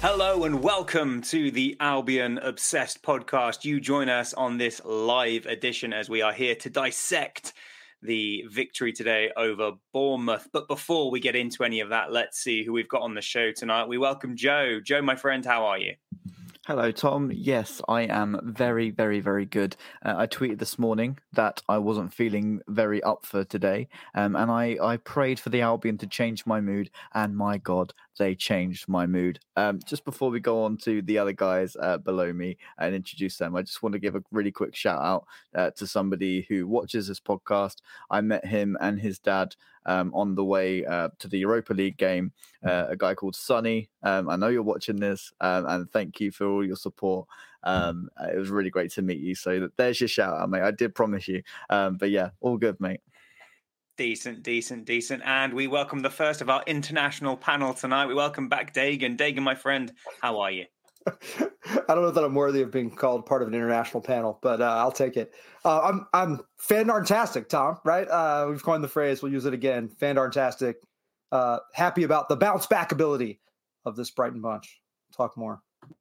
Hello and welcome to the Albion Obsessed podcast. You join us on this live edition as we are here to dissect the victory today over Bournemouth. But before we get into any of that, let's see who we've got on the show tonight. We welcome Joe. Joe, my friend, how are you? Hello, Tom. Yes, I am very, very, very good. I tweeted this morning that I wasn't feeling very up for today, and I prayed for the Albion to change my mood, and my God, they changed my mood. Just before we go on to the other guys below me and introduce them, I just want to give a really quick shout out to somebody who watches this podcast. I met him and his dad on the way to the Europa League game, a guy called Sonny. I know you're watching this, and thank you for all your support. It was really great to meet you. So there's your shout out, mate. I did promise you. But yeah, all good, mate. Decent. And we welcome the first of our international panel tonight. We welcome back Dagan. Dagan, my friend, how are you? I don't know that I'm worthy of being called part of an international panel, but I'll take it. I'm fan-darntastic, Tom, right? We've coined the phrase. We'll use it again. Fan-darntastic. Happy about the bounce-back ability of this Brighton bunch. Talk more.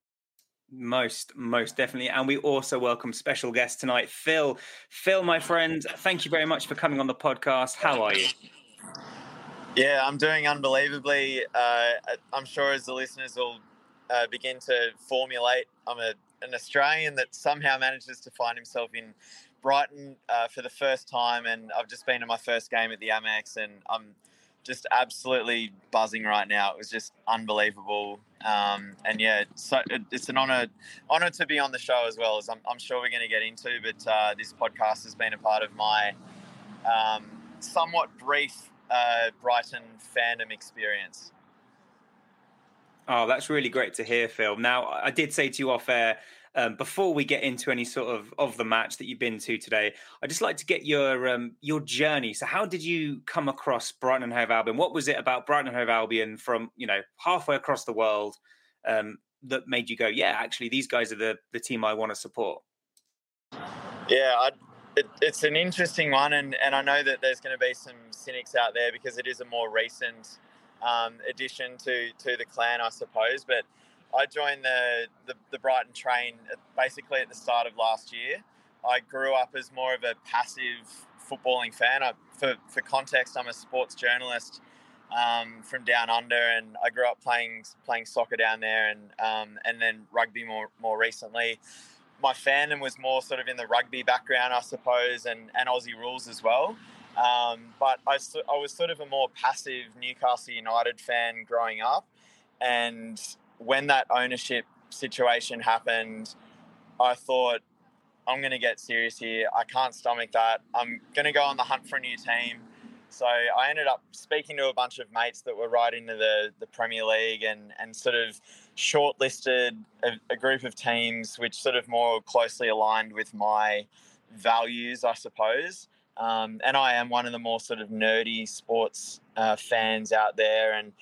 Most definitely. And we also welcome special guest tonight, Phil. Phil, my friend, thank you very much for coming on the podcast. How are you? Yeah, I'm doing unbelievably. I'm sure as the listeners will begin to formulate, I'm an Australian that somehow manages to find himself in Brighton for the first time, and I've just been to my first game at the Amex, and I'm just absolutely buzzing right now. It was just unbelievable, and yeah, so it's an honor to be on the show as well, as I'm sure we're going to get into. But this podcast has been a part of my somewhat brief Brighton fandom experience. Oh, that's really great to hear, Phil. Now, I did say to you off air, before we get into any sort of the match that you've been to today, I'd just like to get your journey. So how did you come across Brighton and Hove Albion? What was it about Brighton and Hove Albion from, halfway across the world that made you go, yeah, actually, these guys are the team I want to support? Yeah, it's an interesting one, and I know that there's going to be some cynics out there because it is a more recent addition to the clan, I suppose. But I joined the Brighton train basically at the start of last year. I grew up as more of a passive footballing fan. For context, I'm a sports journalist from down under, and I grew up playing soccer down there, and then rugby more recently. My fandom was more sort of in the rugby background, I suppose, and Aussie rules as well. But I was sort of a more passive Newcastle United fan growing up. And when that ownership situation happened, I thought, I'm going to get serious here. I can't stomach that. I'm going to go on the hunt for a new team. So I ended up speaking to a bunch of mates that were right into the Premier League and sort of shortlisted a group of teams which sort of more closely aligned with my values, I suppose. And I am one of the more sort of nerdy sports fans out there. And,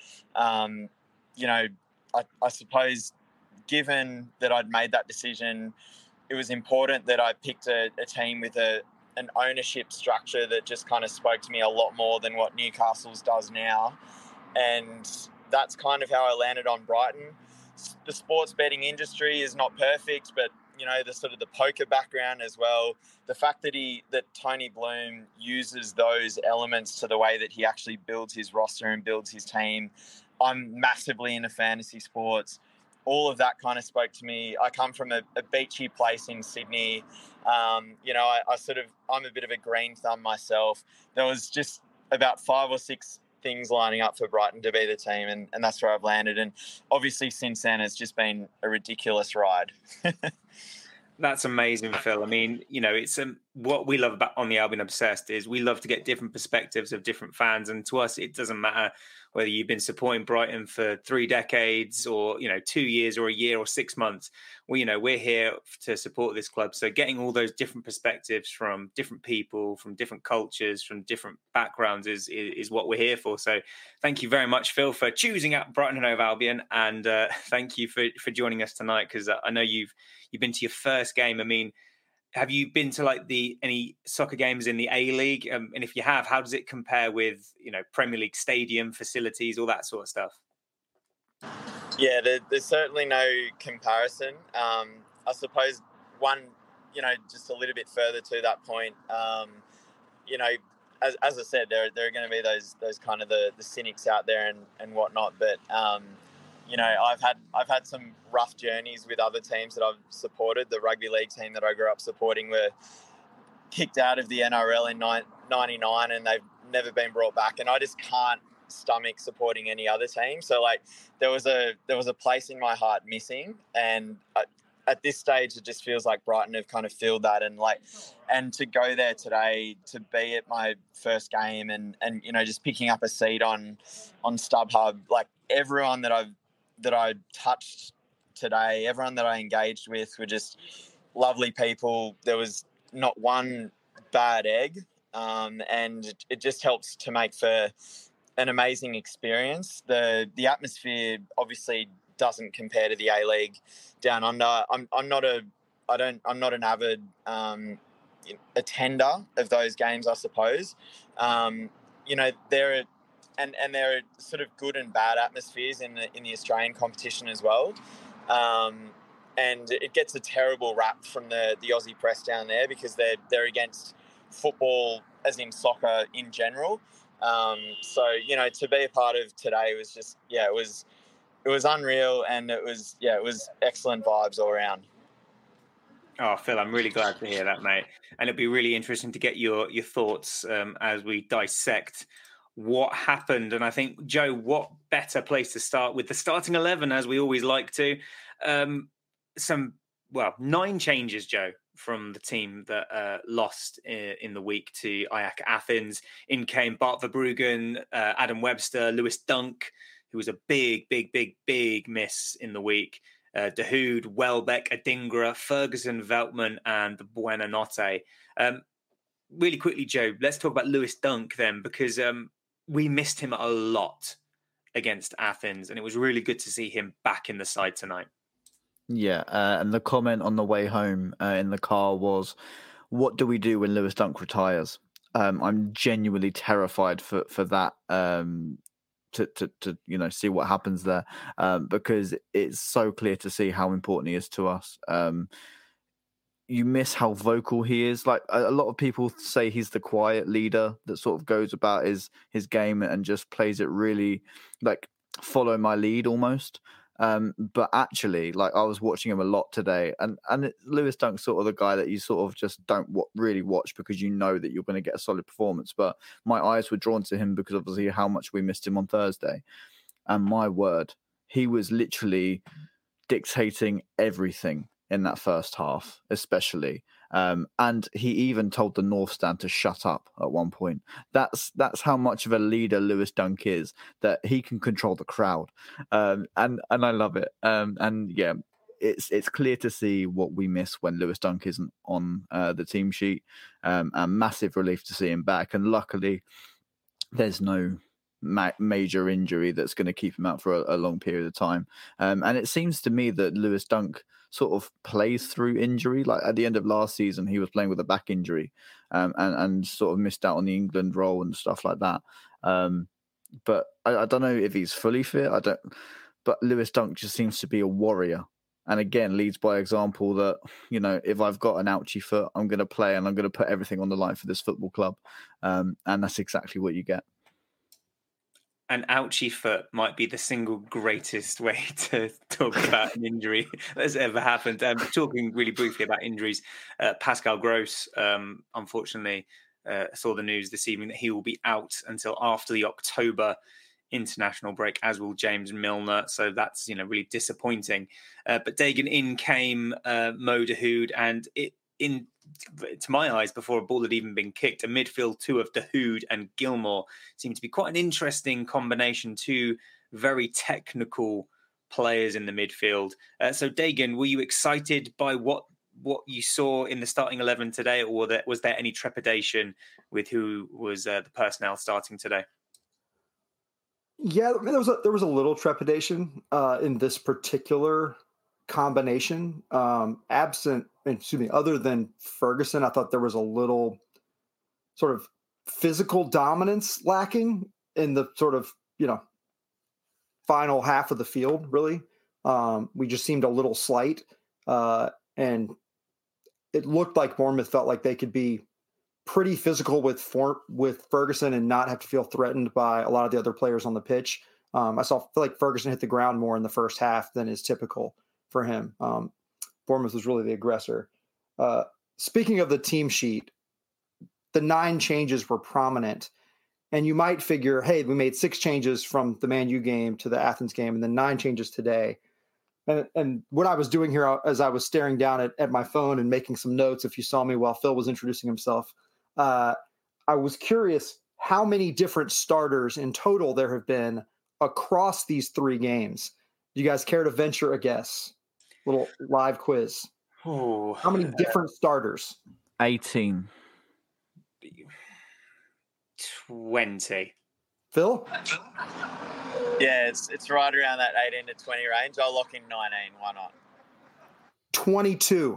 I suppose given that I'd made that decision, it was important that I picked a team with an ownership structure that just kind of spoke to me a lot more than what Newcastle's does now. And that's kind of how I landed on Brighton. The sports betting industry is not perfect, but the sort of the poker background as well. The fact that Tony Bloom uses those elements to the way that he actually builds his roster and builds his team. I'm massively into fantasy sports. All of that kind of spoke to me. I come from a beachy place in Sydney. I'm a bit of a green thumb myself. There was just about 5 or 6 things lining up for Brighton to be the team, and that's where I've landed. And obviously since then, it's just been a ridiculous ride. That's amazing, Phil. I mean, it's what we love about on the Albion Obsessed is we love to get different perspectives of different fans. And to us, it doesn't matter whether you've been supporting Brighton for 3 decades or, 2 years or a year or 6 months. We're here to support this club. So getting all those different perspectives from different people, from different cultures, from different backgrounds is what we're here for. So thank you very much, Phil, for choosing out Brighton and Hove Albion. And thank you for joining us tonight, because I know you've been to your first game. I mean, have you been to any soccer games in the A-League? And if you have, how does it compare with, Premier League stadium facilities, all that sort of stuff? Yeah, there's certainly no comparison. I suppose one, just a little bit further to that point, you know, as I said, there are going to be those kind of the cynics out there and whatnot. But I've had some rough journeys with other teams that I've supported. The rugby league team that I grew up supporting were kicked out of the NRL in '99, and they've never been brought back. And I just can't stomach supporting any other team. So there was a place in my heart missing, and at this stage it just feels like Brighton have kind of filled that, and to go there today, to be at my first game and just picking up a seat on StubHub, like everyone that I touched today, everyone that I engaged with were just lovely people. There was not one bad egg, and it just helps to make for an amazing experience. The atmosphere obviously doesn't compare to the A-League down under. I'm not an avid attender of those games, I suppose. There are sort of good and bad atmospheres in the Australian competition as well. And it gets a terrible rap from the Aussie press down there because they're against football, as in soccer in general. So to be a part of today was just it was unreal, and it was excellent vibes all around. Oh, Phil, I'm really glad to hear that, mate. And it'll be really interesting to get your thoughts as we dissect what happened. And I think, Joe, what better place to start with the starting 11, as we always like to. 9 changes, Joe, from the team that lost in the week to Ajax Athens. In came Bart Verbruggen, Adam Webster, Lewis Dunk, who was a big miss in the week. Dahoud, Welbeck, Adingra, Ferguson, Veltman, and Buonanotte. Really quickly, Joe, let's talk about Lewis Dunk then, because we missed him a lot against Athens, and it was really good to see him back in the side tonight. Yeah, and the comment on the way home in the car was, what do we do when Lewis Dunk retires? I'm genuinely terrified for that, to see what happens there, because it's so clear to see how important he is to us. You miss how vocal he is. Like, a lot of people say he's the quiet leader that sort of goes about his game and just plays it really like follow my lead almost. But actually, like, I was watching him a lot today, and Lewis Dunk's sort of the guy that you sort of just don't really watch because you know that you're going to get a solid performance. But my eyes were drawn to him because obviously how much we missed him on Thursday. And my word, he was literally dictating everything in that first half, especially. And he even told the North Stand to shut up at one point. That's how much of a leader Lewis Dunk is, that he can control the crowd. And I love it. And yeah, it's clear to see what we miss when Lewis Dunk isn't on the team sheet. And massive relief to see him back. And luckily, there's no major injury that's going to keep him out for a long period of time. And it seems to me that Lewis Dunk sort of plays through injury. Like at the end of last season, he was playing with a back injury, and sort of missed out on the England role and stuff like that. But I don't know if he's fully fit. But Lewis Dunk just seems to be a warrior. And again, leads by example that, if I've got an ouchie foot, I'm going to play and I'm going to put everything on the line for this football club. And that's exactly what you get. An ouchie foot might be the single greatest way to talk about an injury that's ever happened. Talking really briefly about injuries, Pascal Gross, unfortunately, saw the news this evening that he will be out until after the October international break, as will James Milner. So that's, really disappointing. But Dagan, in came Mo Dahoud, and to my eyes, before a ball had even been kicked, a midfield two of Dahoud and Gilmour seemed to be quite an interesting combination. Two very technical players in the midfield. So Dagan, were you excited by what you saw in the starting 11 today, or was there any trepidation with who was the personnel starting today? Yeah, there was a little trepidation in this particular combination. Other than Ferguson, I thought there was a little sort of physical dominance lacking in the sort of, final half of the field, really. We just seemed a little slight. And it looked like Bournemouth felt like they could be pretty physical with Ferguson and not have to feel threatened by a lot of the other players on the pitch. I feel like Ferguson hit the ground more in the first half than is typical for him. Bournemouth was really the aggressor. Speaking of the team sheet, the 9 changes were prominent. And you might figure, hey, we made 6 changes from the Man U game to the Athens game and then 9 changes today. And what I was doing here as I was staring down at my phone and making some notes, if you saw me while Phil was introducing himself, I was curious how many different starters in total there have been across these 3 games. Do you guys care to venture a guess? Little live quiz. Oh, how many different starters? 18. 20. Phil? Yeah, it's right around that 18 to 20 range. I'll lock in 19. Why not? 22.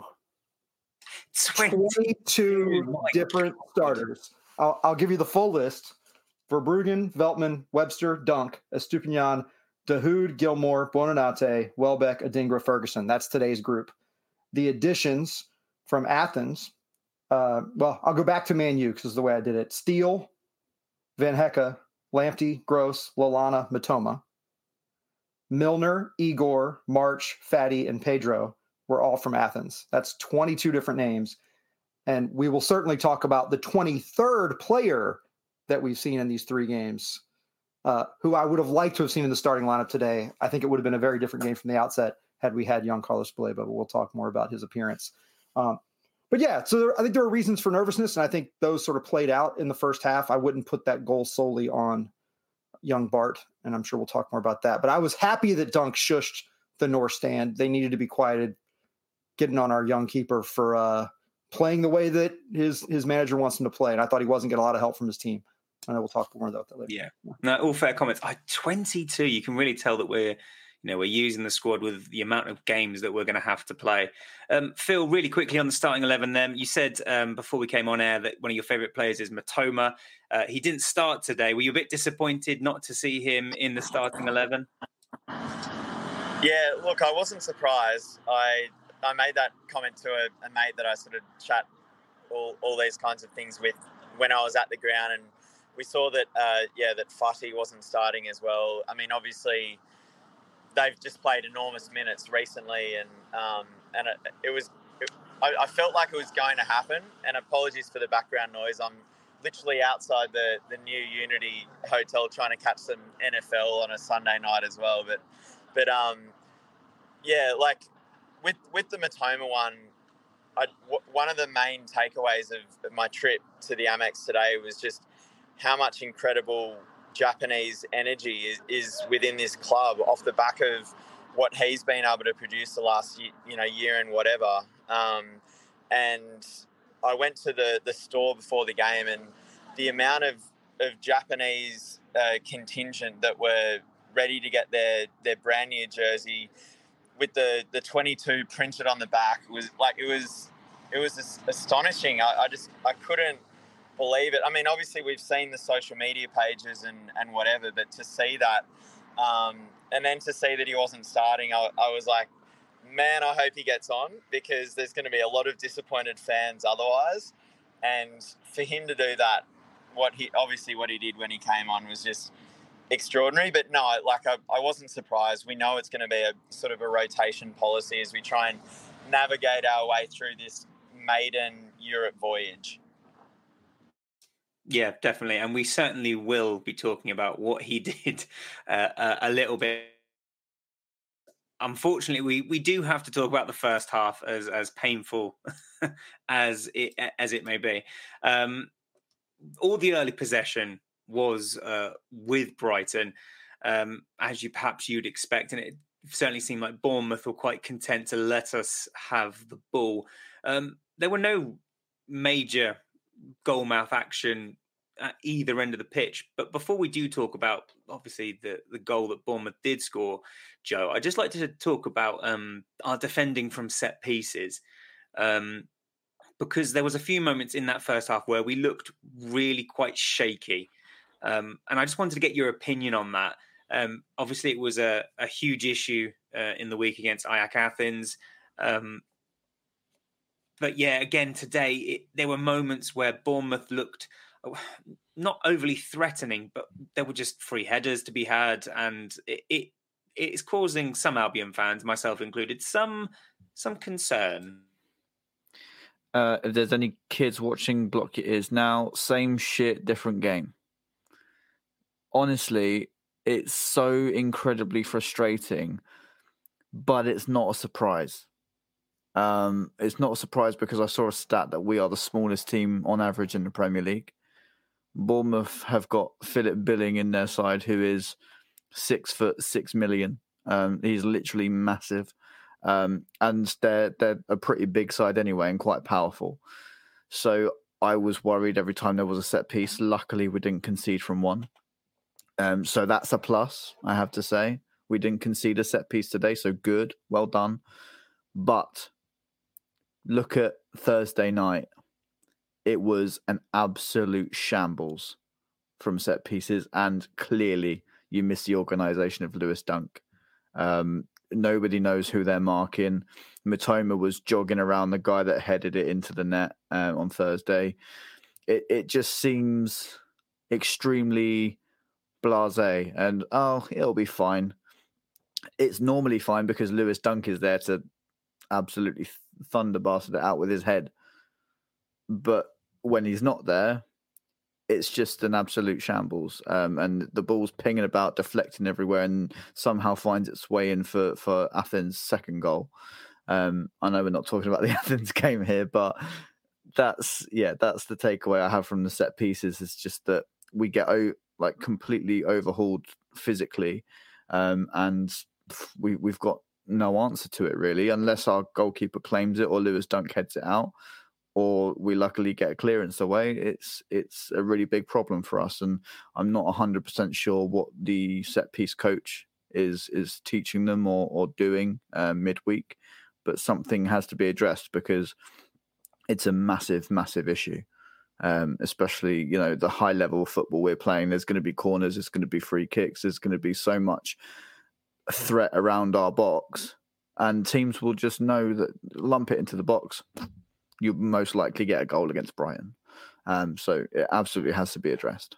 22 different starters. I'll give you the full list. Verbruggen, Veltman, Webster, Dunk, Estupinian, Dahoud, Gilmore, Buonanotte, Welbeck, Adingra, Ferguson. That's today's group. The additions from Athens, I'll go back to Man U because is the way I did it. Steele, Van Hecke, Lamptey, Gross, Lallana, Matoma. Milner, Igor, March, Fatty, and Pedro were all from Athens. That's 22 different names. And we will certainly talk about the 23rd player that we've seen in these 3 games, who I would have liked to have seen in the starting lineup today. I think it would have been a very different game from the outset had we had young Carlos Baleba, but we'll talk more about his appearance. But yeah, so I think there are reasons for nervousness, and I think those sort of played out in the first half. I wouldn't put that goal solely on young Bart, and I'm sure we'll talk more about that. But I was happy that Dunk shushed the North stand. They needed to be quieted, getting on our young keeper for playing the way that his manager wants him to play. And I thought he wasn't getting a lot of help from his team. I know we'll talk more about that later. Yeah, no, all fair comments. 22. You can really tell that we're using the squad with the amount of games that we're going to have to play. Phil, really quickly on the starting 11 then. You said before we came on air that one of your favourite players is Matoma. He didn't start today. Were you a bit disappointed not to see him in the starting 11? Yeah, look, I wasn't surprised. I made that comment to a mate that I sort of chat all these kinds of things with when I was at the ground, and we saw that, that Fati wasn't starting as well. I mean, obviously, they've just played enormous minutes recently, and I felt like it was going to happen. And apologies for the background noise. I'm literally outside the new Unity Hotel trying to catch some NFL on a Sunday night as well. But like with the Matoma one, one of the main takeaways of my trip to the Amex today was just how much incredible Japanese energy is within this club off the back of what he's been able to produce the last year and whatever. And I went to the store before the game, and the amount of Japanese contingent that were ready to get their brand new jersey with the 22 printed on the back was astonishing. I couldn't believe it. I mean, obviously we've seen the social media pages and whatever, but to see that, and then to see that he wasn't starting, I was like, man, I hope he gets on, because there's going to be a lot of disappointed fans otherwise. And for him to do that, what he did when he came on was just extraordinary. But no, I wasn't surprised. We know it's going to be a sort of a rotation policy as we try and navigate our way through this maiden Europe voyage. Yeah, definitely. And we certainly will be talking about what he did a little bit. Unfortunately, we do have to talk about the first half, as painful as it may be. All the early possession was with Brighton, as you'd expect, and it certainly seemed like Bournemouth were quite content to let us have the ball. There were no major goalmouth action at either end of the pitch. But before we do talk about, obviously, the goal that Bournemouth did score, Joe, I'd just like to talk about our defending from set pieces. Because there was a few moments in that first half where we looked really quite shaky. And I just wanted to get your opinion on that. Obviously, it was a huge issue in the week against Ajax Athens. But yeah, again, today, there were moments where Bournemouth looked not overly threatening, but there were just free headers to be had. And it's causing some Albion fans, myself included, some concern. If there's any kids watching Block Your Ears now, same shit, different game. Honestly, it's so incredibly frustrating, but it's not a surprise. It's not a surprise because I saw a stat that we are the smallest team on average in the Premier League. Bournemouth have got Philip Billing in their side, who is 6'6" million. He's literally massive. And they're a pretty big side anyway and quite powerful. So I was worried every time there was a set piece. Luckily, we didn't concede from one. So that's a plus, I have to say. We didn't concede a set piece today, so good. Well done. But look at Thursday night. It was an absolute shambles from set pieces, and clearly you miss the organisation of Lewis Dunk. Nobody knows who they're marking. Mitoma was jogging around the guy that headed it into the net on Thursday. It just seems extremely blasé, and it'll be fine. It's normally fine because Lewis Dunk is there to absolutely thunder bastard it out with his head. But when he's not there, it's just an absolute shambles. And the ball's pinging about, deflecting everywhere, and somehow finds its way in for Athens' second goal. I know we're not talking about the Athens game here, but that's the takeaway I have from the set pieces. Is just that we get completely overhauled physically, and we've got no answer to it really, unless our goalkeeper claims it or Lewis Dunk heads it out, or we luckily get a clearance away. It's a really big problem for us, and I'm not 100% sure what the set piece coach is teaching them or doing midweek, but something has to be addressed because it's a massive issue. Especially, the high level football we're playing. There's going to be corners, there's going to be free kicks, there's going to be so much threat around our box, and teams will just know that lump it into the box, you most likely get a goal against Brighton. So it absolutely has to be addressed.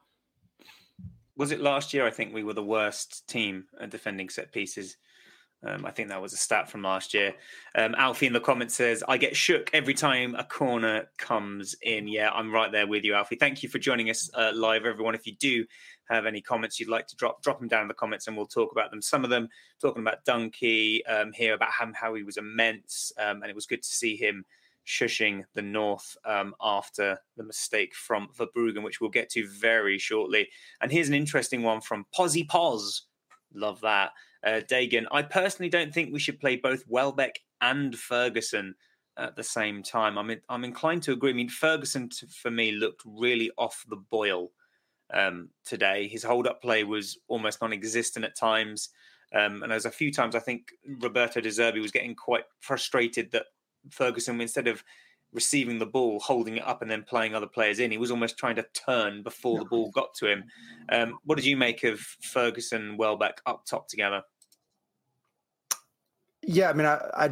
Was it last year? I think we were the worst team at defending set pieces. I think that was a stat from last year. Alfie in the comments says, I get shook every time a corner comes in. Yeah, I'm right there with you, Alfie. Thank you for joining us live, everyone. If you do have any comments you'd like to drop them down in the comments and we'll talk about them. Some of them talking about Dunkey, here about how he was immense. And it was good to see him shushing the North after the mistake from Verbruggen, which we'll get to very shortly. And here's an interesting one from Pozzy Poz. Love that. Dagan, I personally don't think we should play both Welbeck and Ferguson at the same time. I'm inclined to agree. I mean, Ferguson, for me, looked really off the boil today. His hold-up play was almost non-existent at times. And there's a few times I think Roberto De Zerbi was getting quite frustrated that Ferguson, instead of receiving the ball, holding it up and then playing other players in, he was almost trying to turn before the ball got to him. What did you make of Ferguson and Welbeck up top together? Yeah, I mean,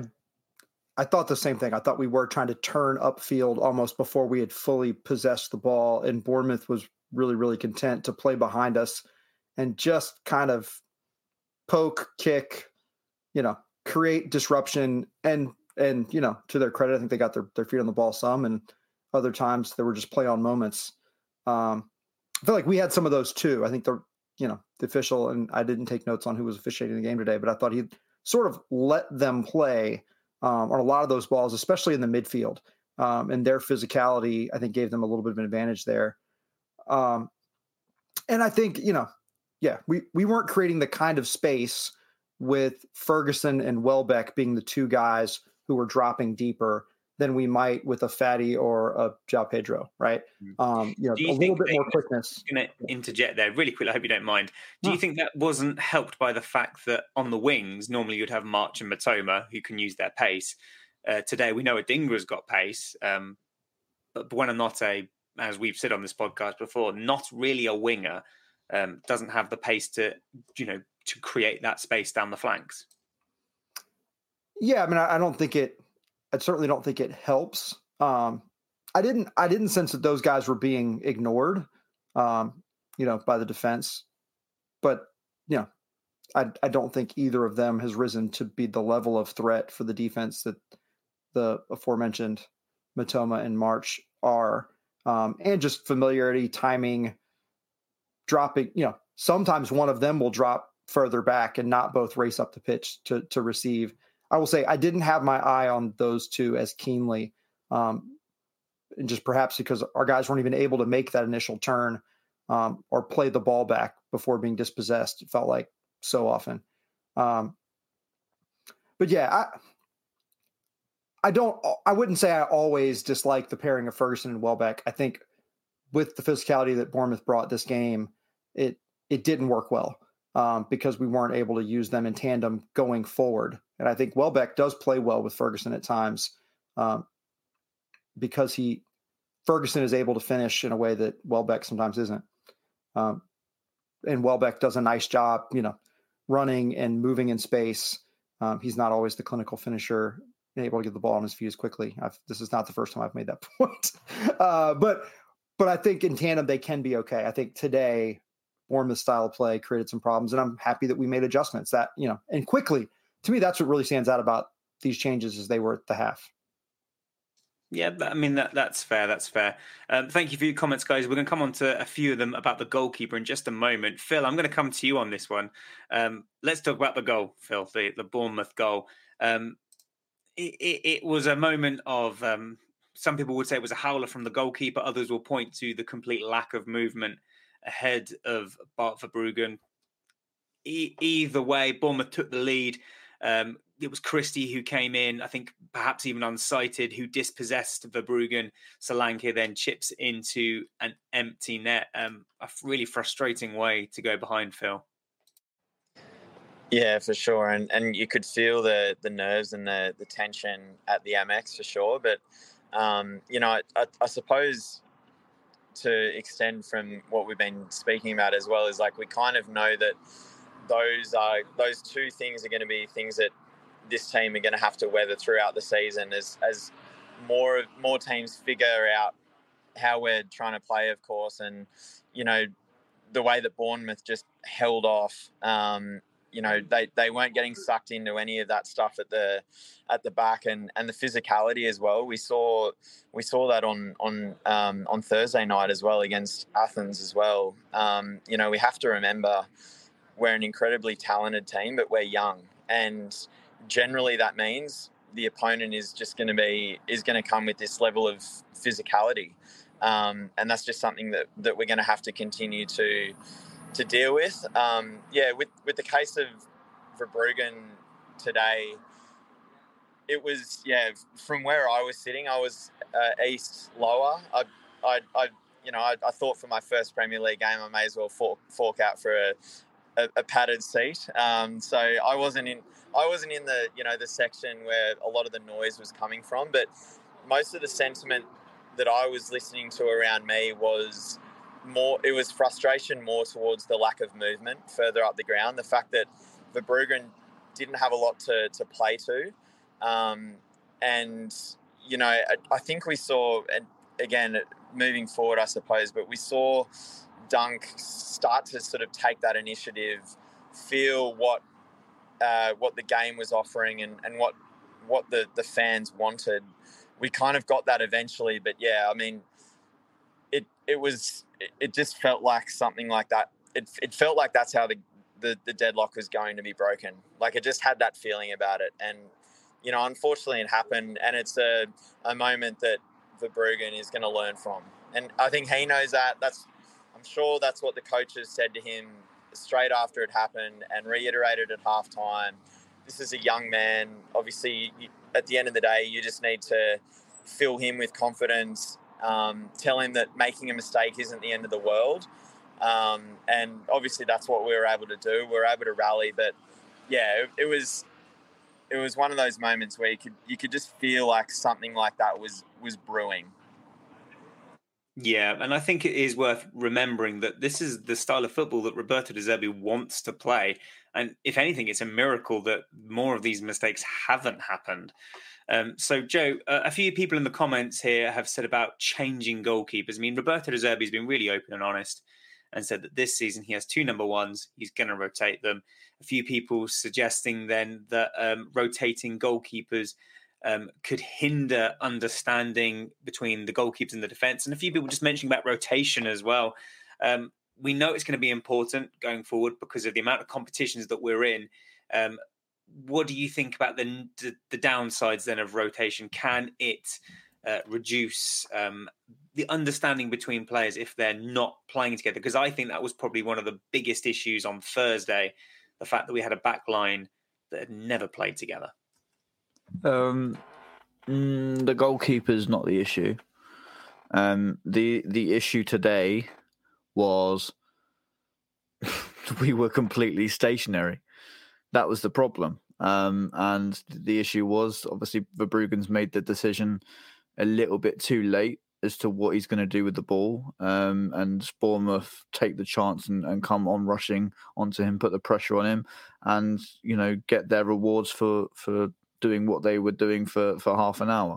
I thought the same thing. I thought we were trying to turn upfield almost before we had fully possessed the ball, and Bournemouth was really, really content to play behind us and just kind of poke, kick, create disruption. And to their credit, I think they got their feet on the ball some, and other times they were just play on moments. I feel like we had some of those too. I think the official, and I didn't take notes on who was officiating the game today, but I thought he sort of let them play on a lot of those balls, especially in the midfield. And their physicality, I think, gave them a little bit of an advantage there. And I think, we weren't creating the kind of space with Ferguson and Welbeck being the two guys who were dropping deeper than we might with a Fatty or a João Pedro, right? A little bit more quickness. I'm going to interject there really quickly. I hope you don't mind. Do you think that wasn't helped by the fact that on the wings, normally you'd have March and Mitoma who can use their pace? Today, we know Adingra's got pace, but Buonanotte, as we've said on this podcast before, not really a winger. doesn't have the pace to create that space down the flanks. Yeah, I mean, I certainly don't think it helps. I didn't sense that those guys were being ignored, by the defense, but I don't think either of them has risen to be the level of threat for the defense that the aforementioned Mitoma and March are, and just familiarity, timing, dropping. Sometimes one of them will drop further back and not both race up the pitch to receive. I will say I didn't have my eye on those two as keenly, and just perhaps because our guys weren't even able to make that initial turn or play the ball back before being dispossessed. It felt like so often. But yeah, I wouldn't say I always dislike the pairing of Ferguson and Welbeck. I think with the physicality that Bournemouth brought this game, it didn't work well because we weren't able to use them in tandem going forward. And I think Welbeck does play well with Ferguson at times because Ferguson is able to finish in a way that Welbeck sometimes isn't. And Welbeck does a nice job, running and moving in space. He's not always the clinical finisher, able to get the ball on his feet as quickly. This is not the first time I've made that point. But I think in tandem, they can be okay. I think today, Bournemouth style of play created some problems, and I'm happy that we made adjustments that, and quickly. To me, that's what really stands out about these changes as they were at the half. Yeah, I mean, that's fair. That's fair. Thank you for your comments, guys. We're going to come on to a few of them about the goalkeeper in just a moment. Phil, I'm going to come to you on this one. Let's talk about the goal, Phil, the Bournemouth goal. It was a moment of, some people would say it was a howler from the goalkeeper. Others will point to the complete lack of movement ahead of Bart Verbruggen. Either way, Bournemouth took the lead. It was Christie who came in, I think perhaps even unsighted, who dispossessed Verbruggen. Solanke then chips into an empty net. A really frustrating way to go behind, Phil. Yeah, for sure. And you could feel the nerves and the tension at the Amex for sure. But, I suppose to extend from what we've been speaking about as well is like we kind of know that those two things are going to be things that this team are going to have to weather throughout the season as more teams figure out how we're trying to play, of course, and the way that Bournemouth just held off. They weren't getting sucked into any of that stuff at the back and the physicality as well. We saw that on Thursday night as well against Athens as well. We have to remember we're an incredibly talented team, but we're young, and generally that means the opponent is going to come with this level of physicality, and that's just something that we're going to have to continue to deal with. With the case of Verbruggen today, it was from where I was sitting, I was east lower. I thought for my first Premier League game I may as well fork out for a padded seat. So I wasn't in the the section where a lot of the noise was coming from, but most of the sentiment that I was listening to around me was frustration more towards the lack of movement further up the ground. The fact that Verbruggen didn't have a lot to play to. I think we saw, and again, moving forward, I suppose, but we saw Dunk start to sort of take that initiative, feel what the game was offering and what the fans wanted. We kind of got that eventually, but yeah, I mean, it just felt like something like that. It felt like that's how the deadlock was going to be broken. Like it just had that feeling about it. And, unfortunately it happened, and it's a moment that Verbruggen is going to learn from. And I think he knows that. I'm sure that's what the coaches said to him straight after it happened and reiterated at halftime. This is a young man. Obviously, at the end of the day, you just need to fill him with confidence, tell him that making a mistake isn't the end of the world. And obviously that's what we were able to do. We were able to rally, but yeah, it was one of those moments where you could just feel like something like that was brewing. Yeah, and I think it is worth remembering that this is the style of football that Roberto De Zerbi wants to play. And if anything, it's a miracle that more of these mistakes haven't happened. So, Joe, a few people in the comments here have said about changing goalkeepers. I mean, Roberto De Zerbi has been really open and honest and said that this season he has 2 number ones. He's going to rotate them. A few people suggesting then that rotating goalkeepers could hinder understanding between the goalkeepers and the defence. And a few people just mentioning about rotation as well. We know it's going to be important going forward because of the amount of competitions that we're in. What do you think about the downsides then of rotation? Can it reduce the understanding between players if they're not playing together? Because I think that was probably one of the biggest issues on Thursday, the fact that we had a back line that had never played together. The goalkeeper's not the issue. The issue today was we were completely stationary. That was the problem. And the issue was obviously Verbruggen's made the decision a little bit too late as to what he's going to do with the ball. And Bournemouth take the chance and come on rushing onto him, put the pressure on him, and get their rewards for doing what they were doing for half an hour.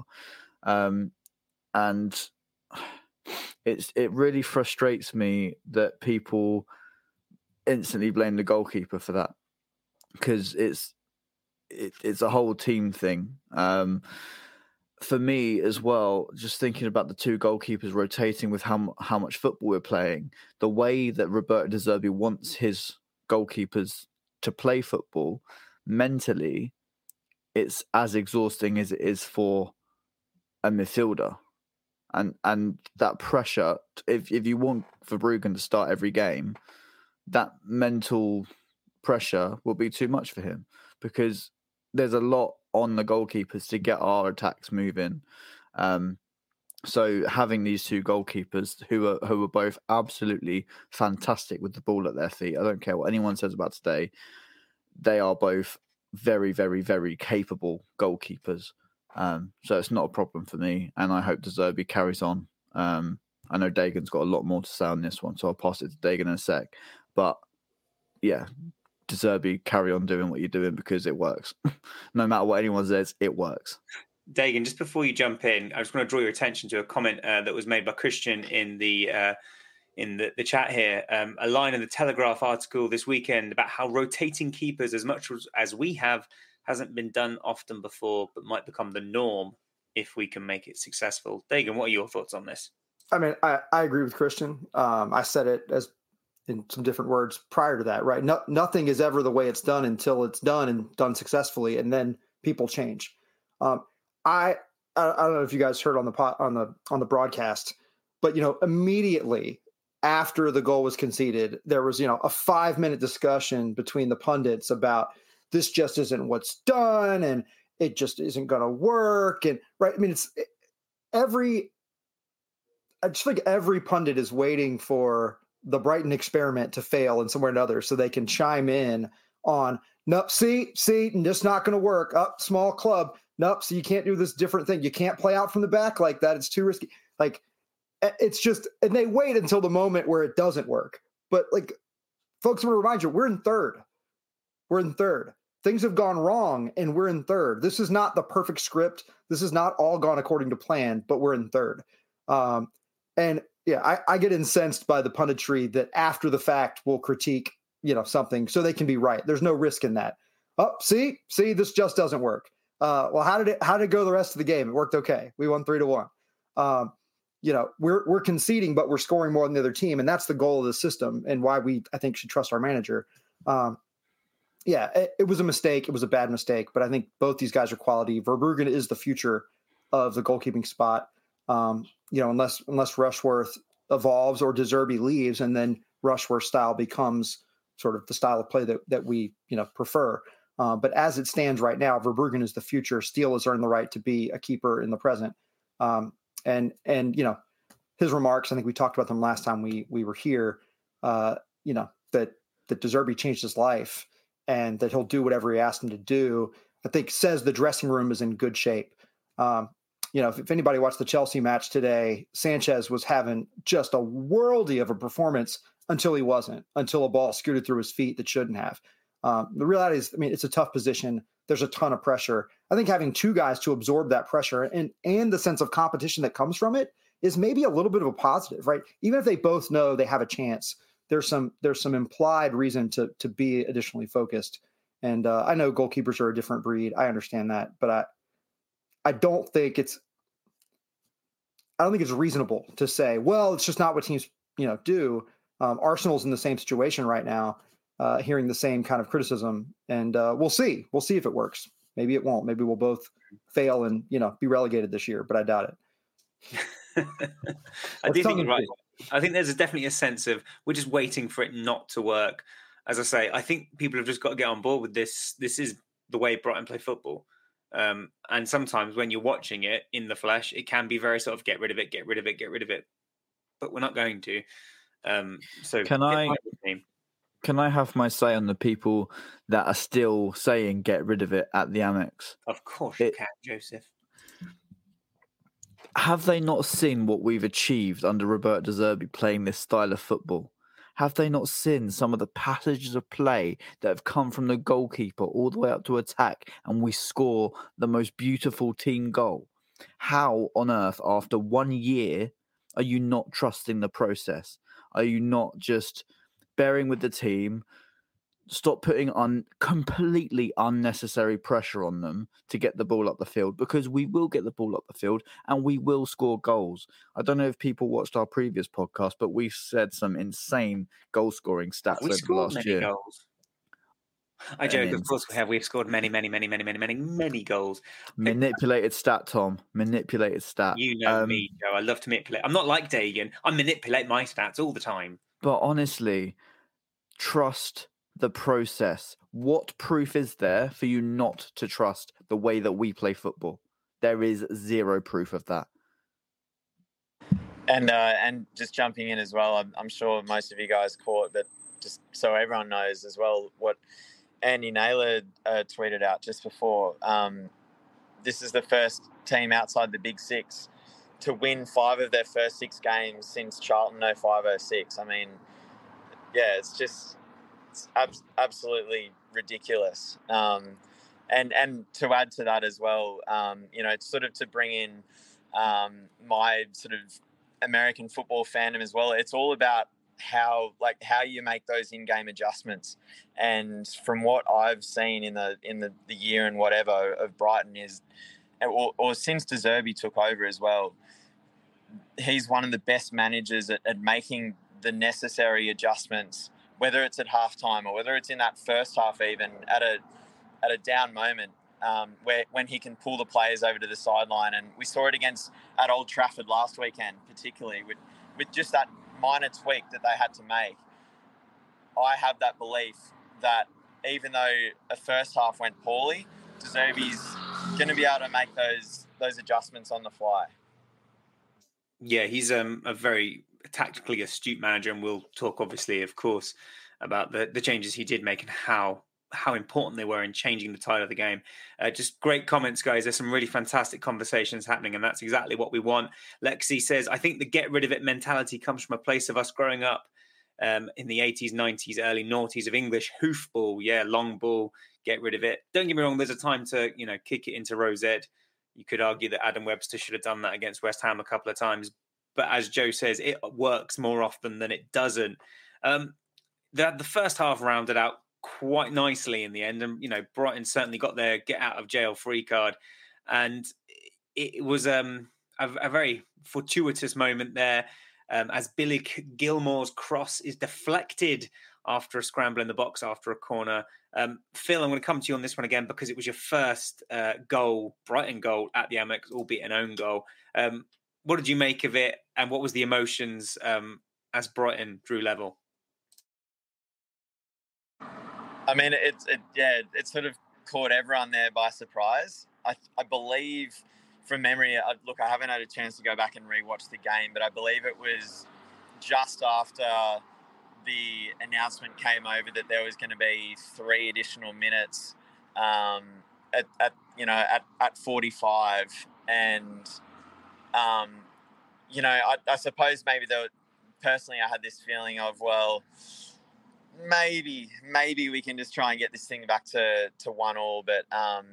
And it really frustrates me that people instantly blame the goalkeeper for that, because it's a whole team thing. For me as well, just thinking about the 2 goalkeepers rotating with how much football we're playing, the way that Roberto De Zerbi wants his goalkeepers to play football, mentally, it's as exhausting as it is for a midfielder. And that pressure, if you want Verbruggen to start every game, that mental pressure will be too much for him, because there's a lot on the goalkeepers to get our attacks moving. So having these 2 goalkeepers who are both absolutely fantastic with the ball at their feet, I don't care what anyone says about today, they are both very, very, very capable goalkeepers. So it's not a problem for me, and I hope De Zerbi carries on. I know Dagan's got a lot more to say on this one, so I'll pass it to Dagan in a sec. But yeah, De Zerbi, carry on doing what you're doing, because it works. No matter what anyone says, it works. Dagan, just before you jump in, I just want to draw your attention to a comment that was made by Christian in the chat here. A line in the Telegraph article this weekend about how rotating keepers as much as we have hasn't been done often before, but might become the norm if we can make it successful. Dagan, what are your thoughts on this? I mean, I agree with Christian. I said it as in some different words prior to that, right? Nothing is ever the way it's done until it's done and done successfully, and then people change. I don't know if you guys heard on the broadcast, but immediately after the goal was conceded, there was a 5-minute discussion between the pundits about this just isn't what's done, and it just isn't going to work. And right, I mean, I just think every pundit is waiting for the Brighton experiment to fail in somewhere or another so they can chime in on, nope, see, just not going to work. Up, small club. Nope, so you can't do this different thing. You can't play out from the back like that. It's too risky. Like, it's just, and they wait until the moment where it doesn't work. But folks, I want to remind you, we're in third. We're in third. Things have gone wrong, and we're in third. This is not the perfect script. This is not all gone according to plan, but we're in third. And yeah, I get incensed by the punditry that after the fact will critique, something so they can be right. There's no risk in that. Oh, see, this just doesn't work. Well, how did it go the rest of the game? It worked okay. We won 3-1. We're conceding, but we're scoring more than the other team, and that's the goal of the system and why I think should trust our manager. It was a mistake. It was a bad mistake, but I think both these guys are quality. Verbruggen is the future of the goalkeeping spot. Unless Rushworth evolves or De Zerbi leaves, and then Rushworth style becomes sort of the style of play that we prefer. But as it stands right now, Verbruggen is the future. Steele has earned the right to be a keeper in the present. And his remarks, I think we talked about them last time we were here. That De Zerbi changed his life and that he'll do whatever he asked him to do, I think says the dressing room is in good shape. if anybody watched the Chelsea match today, Sanchez was having just a worldie of a performance until he wasn't, until a ball scooted through his feet that shouldn't have. The reality is, it's a tough position. There's a ton of pressure. I think having two guys to absorb that pressure and the sense of competition that comes from it is maybe a little bit of a positive, right? Even if they both know they have a chance, there's some implied reason to be additionally focused. And I know goalkeepers are a different breed. I understand that, but I don't think it's reasonable to say, well, it's just not what teams do. Arsenal's in the same situation right now, hearing the same kind of criticism, and we'll see if it works. Maybe it won't. Maybe we'll both fail and be relegated this year, but I doubt it. I do think you're right. I think there's definitely a sense of we're just waiting for it not to work. As I say, I think people have just got to get on board with this. This is the way Brighton play football. And sometimes when you're watching it in the flesh, it can be very sort of get rid of it. But we're not going to. So can I have my say on the people that are still saying get rid of it at the Amex? Of course you can, Joseph. Have they not seen what we've achieved under Roberto De Zerbi playing this style of football? Have they not seen some of the passages of play that have come from the goalkeeper all the way up to attack, and we score the most beautiful team goal? How on earth, after 1 year, are you not trusting the process? Are you not just bearing with the team? Stop putting on completely unnecessary pressure on them to get the ball up the field, because we will get the ball up the field and we will score goals. I don't know if people watched our previous podcast, but we've said some insane goal scoring stats over the last year. Goals. I joke, of course we have. We've scored many goals. Manipulated stat, Tom. Manipulated stat. You know me, Joe. I love to manipulate. I'm not like Dagan. I manipulate my stats all the time. But honestly, trust the process. What proof is there for you not to trust the way that we play football? There is zero proof of that. And just jumping in as well, I'm sure most of you guys caught, but just so everyone knows as well, what Andy Naylor tweeted out just before. This is the first team outside the Big Six to win 5 of their first 6 games since Charlton 05-06. I mean, yeah, it's absolutely ridiculous. And to add to that as well, sort of to bring in my sort of American football fandom as well, it's all about how you make those in-game adjustments. And from what I've seen in the year and whatever of Brighton is, or since De Zerbi took over as well, he's one of the best managers at making the necessary adjustments, whether it's at halftime or whether it's in that first half, even at a down moment, when he can pull the players over to the sideline. And we saw it at Old Trafford last weekend, particularly with just that minor tweak that they had to make. I have that belief that even though a first half went poorly, De Zerbi's going to be able to make those adjustments on the fly. Yeah, he's a very tactically astute manager, and we'll talk, obviously, of course, about the changes he did make and how important they were in changing the tide of the game. Just great comments, guys. There's some really fantastic conversations happening, and that's exactly what we want. Lexi says, I think the get rid of it mentality comes from a place of us growing up in the 80s, 90s, early noughties of English hoofball. Yeah, long ball, get rid of it. Don't get me wrong, there's a time to kick it into Rosette. You could argue that Adam Webster should have done that against West Ham a couple of times. But as Joe says, it works more often than it doesn't. The first half rounded out quite nicely in the end. And, Brighton certainly got their get out of jail free card. And it was a very fortuitous moment there as Billy Gilmore's cross is deflected after a scramble in the box after a corner. Phil, I'm going to come to you on this one again because it was your first Brighton goal at the Amex, albeit an own goal. What did you make of it, and what was the emotions as Brighton drew level? I mean, it sort of caught everyone there by surprise. I believe, from memory, I haven't had a chance to go back and rewatch the game, but I believe it was just after the announcement came over that there was going to be 3 additional minutes at 45, and I suppose maybe personally I had this feeling of, well, maybe we can just try and get this thing back to 1-1, but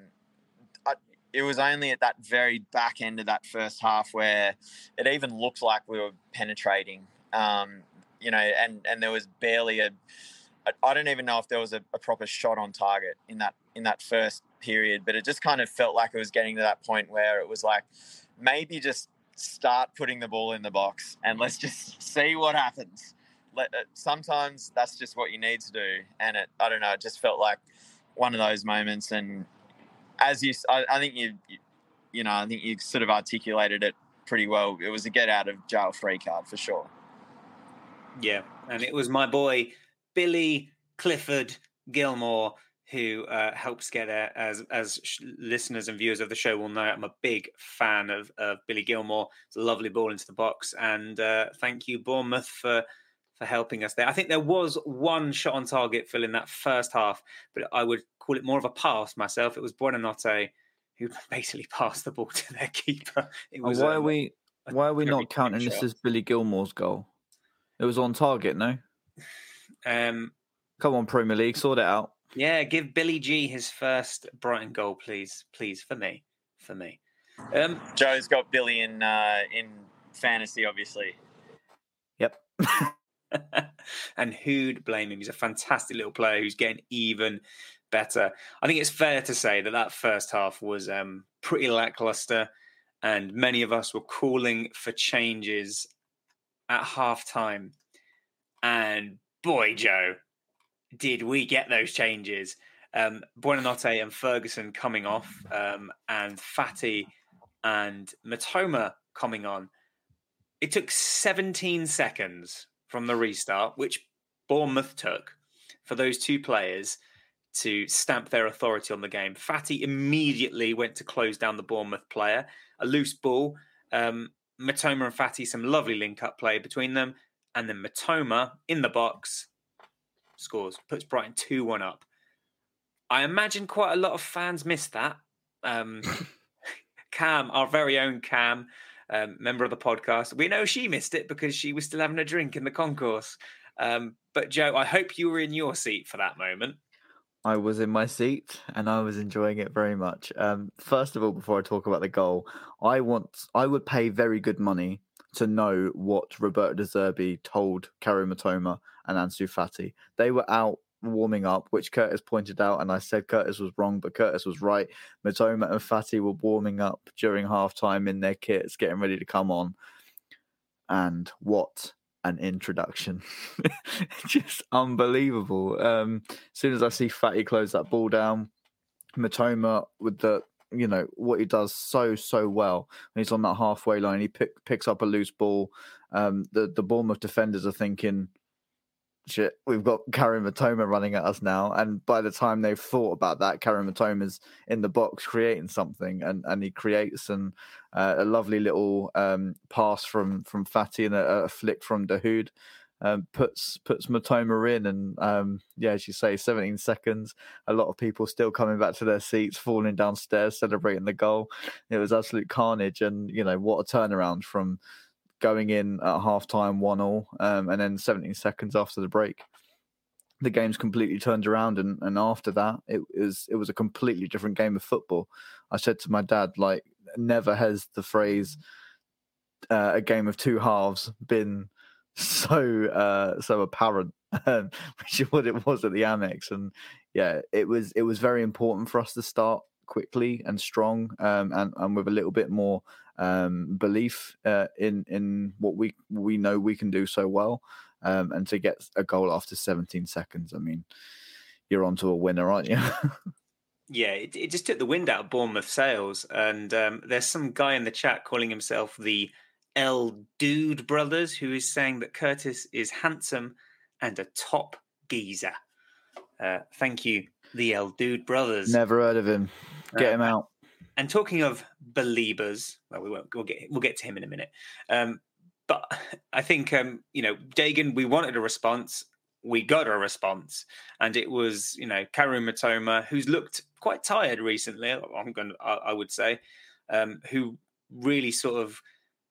it was only at that very back end of that first half where it even looked like we were penetrating, and there was barely I don't even know if there was a proper shot on target in that first period, but it just kind of felt like it was getting to that point where it was like, maybe just start putting the ball in the box and let's just see what happens. Sometimes that's just what you need to do. And I don't know, it just felt like one of those moments. And I think you sort of articulated it pretty well. It was a get out of jail free card for sure. Yeah. And it was my boy, Billy Clifford Gilmore, who helps get it. As listeners and viewers of the show will know, I'm a big fan of Billy Gilmore. It's a lovely ball into the box. And thank you, Bournemouth, for helping us there. I think there was one shot on target, Phil, in that first half, but I would call it more of a pass myself. It was Buonanotte who basically passed the ball to their keeper. It was, why are we not counting this as Billy Gilmore's goal? It was on target, no? Come on, Premier League, sort it out. Yeah, give Billy G his first Brighton goal, please, for me. Joe's got Billy in fantasy, obviously. Yep. And who'd blame him? He's a fantastic little player who's getting even better. I think it's fair to say that first half was pretty lackluster, and many of us were calling for changes at half-time. And boy, Joe, did we get those changes. Buonanotte and Ferguson coming off, and Fati and Matoma coming on. It took 17 seconds from the restart, which Bournemouth took, for those two players to stamp their authority on the game. Fati immediately went to close down the Bournemouth player. A loose ball. Matoma and Fati, some lovely link-up play between them. And then Matoma in the box scores, puts Brighton 2-1 up. I imagine quite a lot of fans missed that. Cam, our very own Cam, member of the podcast, we know she missed it because she was still having a drink in the concourse. But Joe, I hope you were in your seat for that moment. I was in my seat and I was enjoying it very much. First of all, before I talk about the goal, I would pay very good money to know what Roberto De Zerbi told Karim Matoma and Ansu Fati. They were out warming up, which Curtis pointed out, and I said Curtis was wrong, but Curtis was right. Matoma and Fati were warming up during halftime in their kits, getting ready to come on. And what an introduction. Just unbelievable. As soon as I see Fati close that ball down, Matoma with what he does so well. When he's on that halfway line, he picks up a loose ball. The Bournemouth defenders are thinking, shit, we've got Karim Matoma running at us now. And by the time they've thought about that, Karim Matoma's in the box creating something, and he creates a lovely little pass from Fati and a flick from Dahoud. Puts Matoma in, and as you say, 17 seconds. A lot of people still coming back to their seats, falling downstairs, celebrating the goal. It was absolute carnage, and what a turnaround from going in at half-time 1-1, and then 17 seconds after the break, the game's completely turned around, and after that, it was a completely different game of football. I said to my dad, never has the phrase "a game of two halves" been so apparent, which is what it was at the Amex. And it was very important for us to start quickly and strong, and with a little bit more belief in what we know we can do so well, and to get a goal after 17 seconds. I mean, you're onto a winner, aren't you? Yeah, it just took the wind out of Bournemouth sails. And there's some guy in the chat calling himself the El Dude Brothers, who is saying that Curtis is handsome and a top geezer. Thank you, the El Dude Brothers. Never heard of him. Get him out. And talking of believers, well, we won't. We'll get to him in a minute. But I think Dagan, we wanted a response. We got a response, and it was Karim Matoma, who's looked quite tired recently. I would say, who really sort of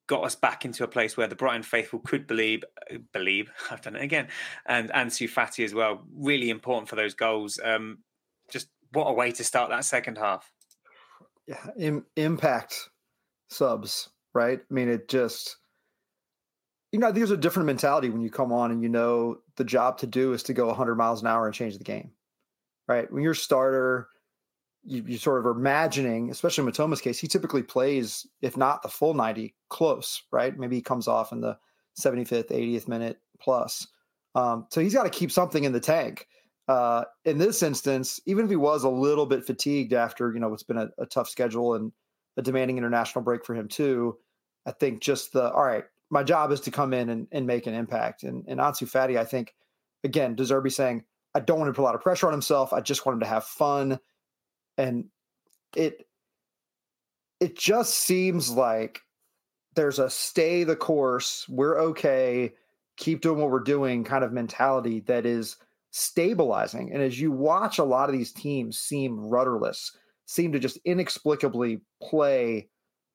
got us back into a place where the Brighton faithful could believe, I've done it again, and Ansu Fati as well. Really important for those goals. Just what a way to start that second half. Yeah, impact subs, right? I mean, it just, I think there's a different mentality when you come on and the job to do is to go 100 miles an hour and change the game, right? When you're starter, you sort of are imagining, especially in Mitoma's case, he typically plays, if not the full 90, close, right? Maybe he comes off in the 75th, 80th minute plus. So he's got to keep something in the tank. In this instance, even if he was a little bit fatigued after, what's been a tough schedule and a demanding international break for him too, I think just all right, my job is to come in and make an impact. And Ansu Fati, I think, again, De Zerbi saying, I don't want to put a lot of pressure on himself. I just want him to have fun. And it just seems like there's a stay the course, we're okay, keep doing what we're doing kind of mentality that is stabilizing. And as you watch a lot of these teams seem rudderless, seem to just inexplicably play,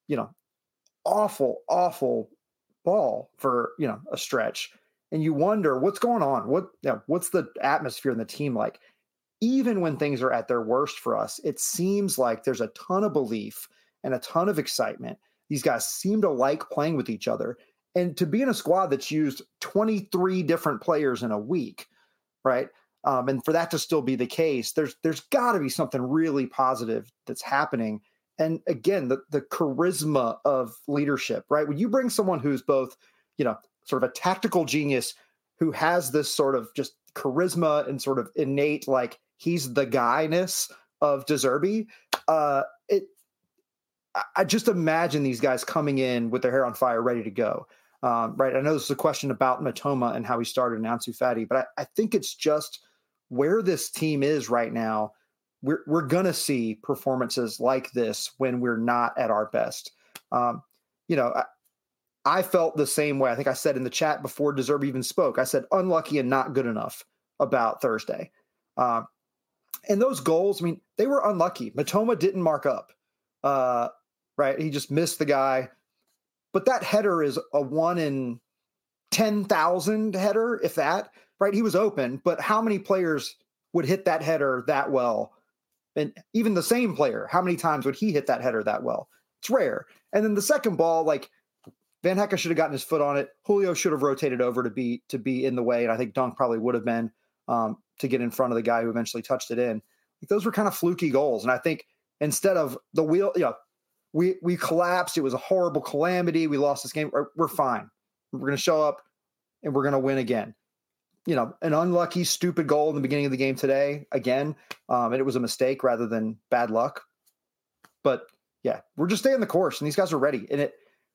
awful ball for, a stretch. And you wonder what's going on. What's the atmosphere in the team like? Even when things are at their worst for us, it seems like there's a ton of belief and a ton of excitement. These guys seem to like playing with each other. And to be in a squad that's used 23 different players in a week, right? And for that to still be the case, there's got to be something really positive that's happening. And again, the charisma of leadership, right? When you bring someone who's both, sort of a tactical genius who has this sort of just charisma and sort of innate, like he's the guyness of De Zerbi. I just imagine these guys coming in with their hair on fire, ready to go. Right. I know this is a question about Mitoma and how he started in Ansu Fati, but I think it's just where this team is right now. We're going to see performances like this when we're not at our best. I felt the same way. I think I said in the chat before De Zerbi even spoke, I said unlucky and not good enough about Thursday. And those goals, I mean, they were unlucky. Mitoma didn't mark up, right? He just missed the guy. But that header is a 1 in 10,000 header, if that, right? He was open, but how many players would hit that header that well? And even the same player, how many times would he hit that header that well? It's rare. And then the second ball, like Van Hecke should have gotten his foot on it. Julio should have rotated over to be in the way. And I think Dunk probably would have been to get in front of the guy who eventually touched it in. Like, those were kind of fluky goals. And I think instead of the wheel, we collapsed. It was a horrible calamity. We lost this game. We're fine. We're going to show up and we're going to win again. An unlucky, stupid goal in the beginning of the game today, again. And it was a mistake rather than bad luck. But yeah, we're just staying the course and these guys are ready. And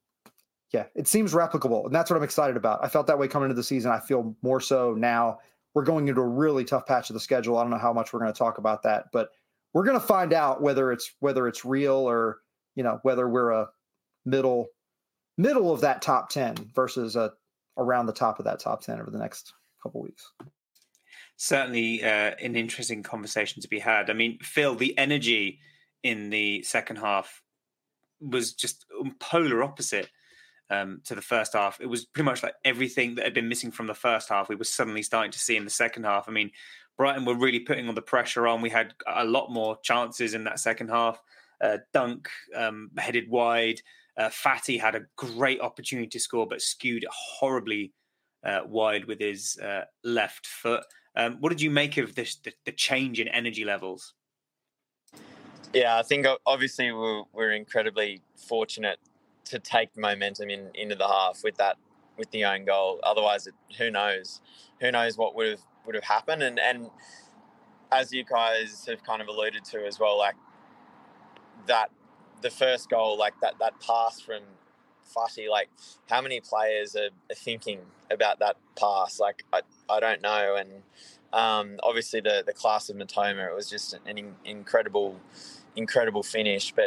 it seems replicable. And that's what I'm excited about. I felt that way coming into the season. I feel more so now. We're going into a really tough patch of the schedule. I don't know how much we're going to talk about that, but we're going to find out whether it's real or, whether we're a middle of that top 10 versus around the top of that top 10 over the next couple of weeks. Certainly an interesting conversation to be had. I mean, Phil, the energy in the second half was just polar opposite to the first half. It was pretty much like everything that had been missing from the first half, we were suddenly starting to see in the second half. I mean, Brighton were really putting all the pressure on. We had a lot more chances in that second half. Dunk headed wide. Fati had a great opportunity to score, but skewed horribly wide with his left foot. What did you make of this, the change in energy levels? Yeah, I think obviously we're incredibly fortunate to take momentum into the half with the own goal. Otherwise, who knows what would have happened. And as you guys have kind of alluded to as well, like that the first goal, like that pass from Fati, like how many players are thinking about that pass? Like I don't know. And obviously the class of Mitoma, it was just an incredible finish. But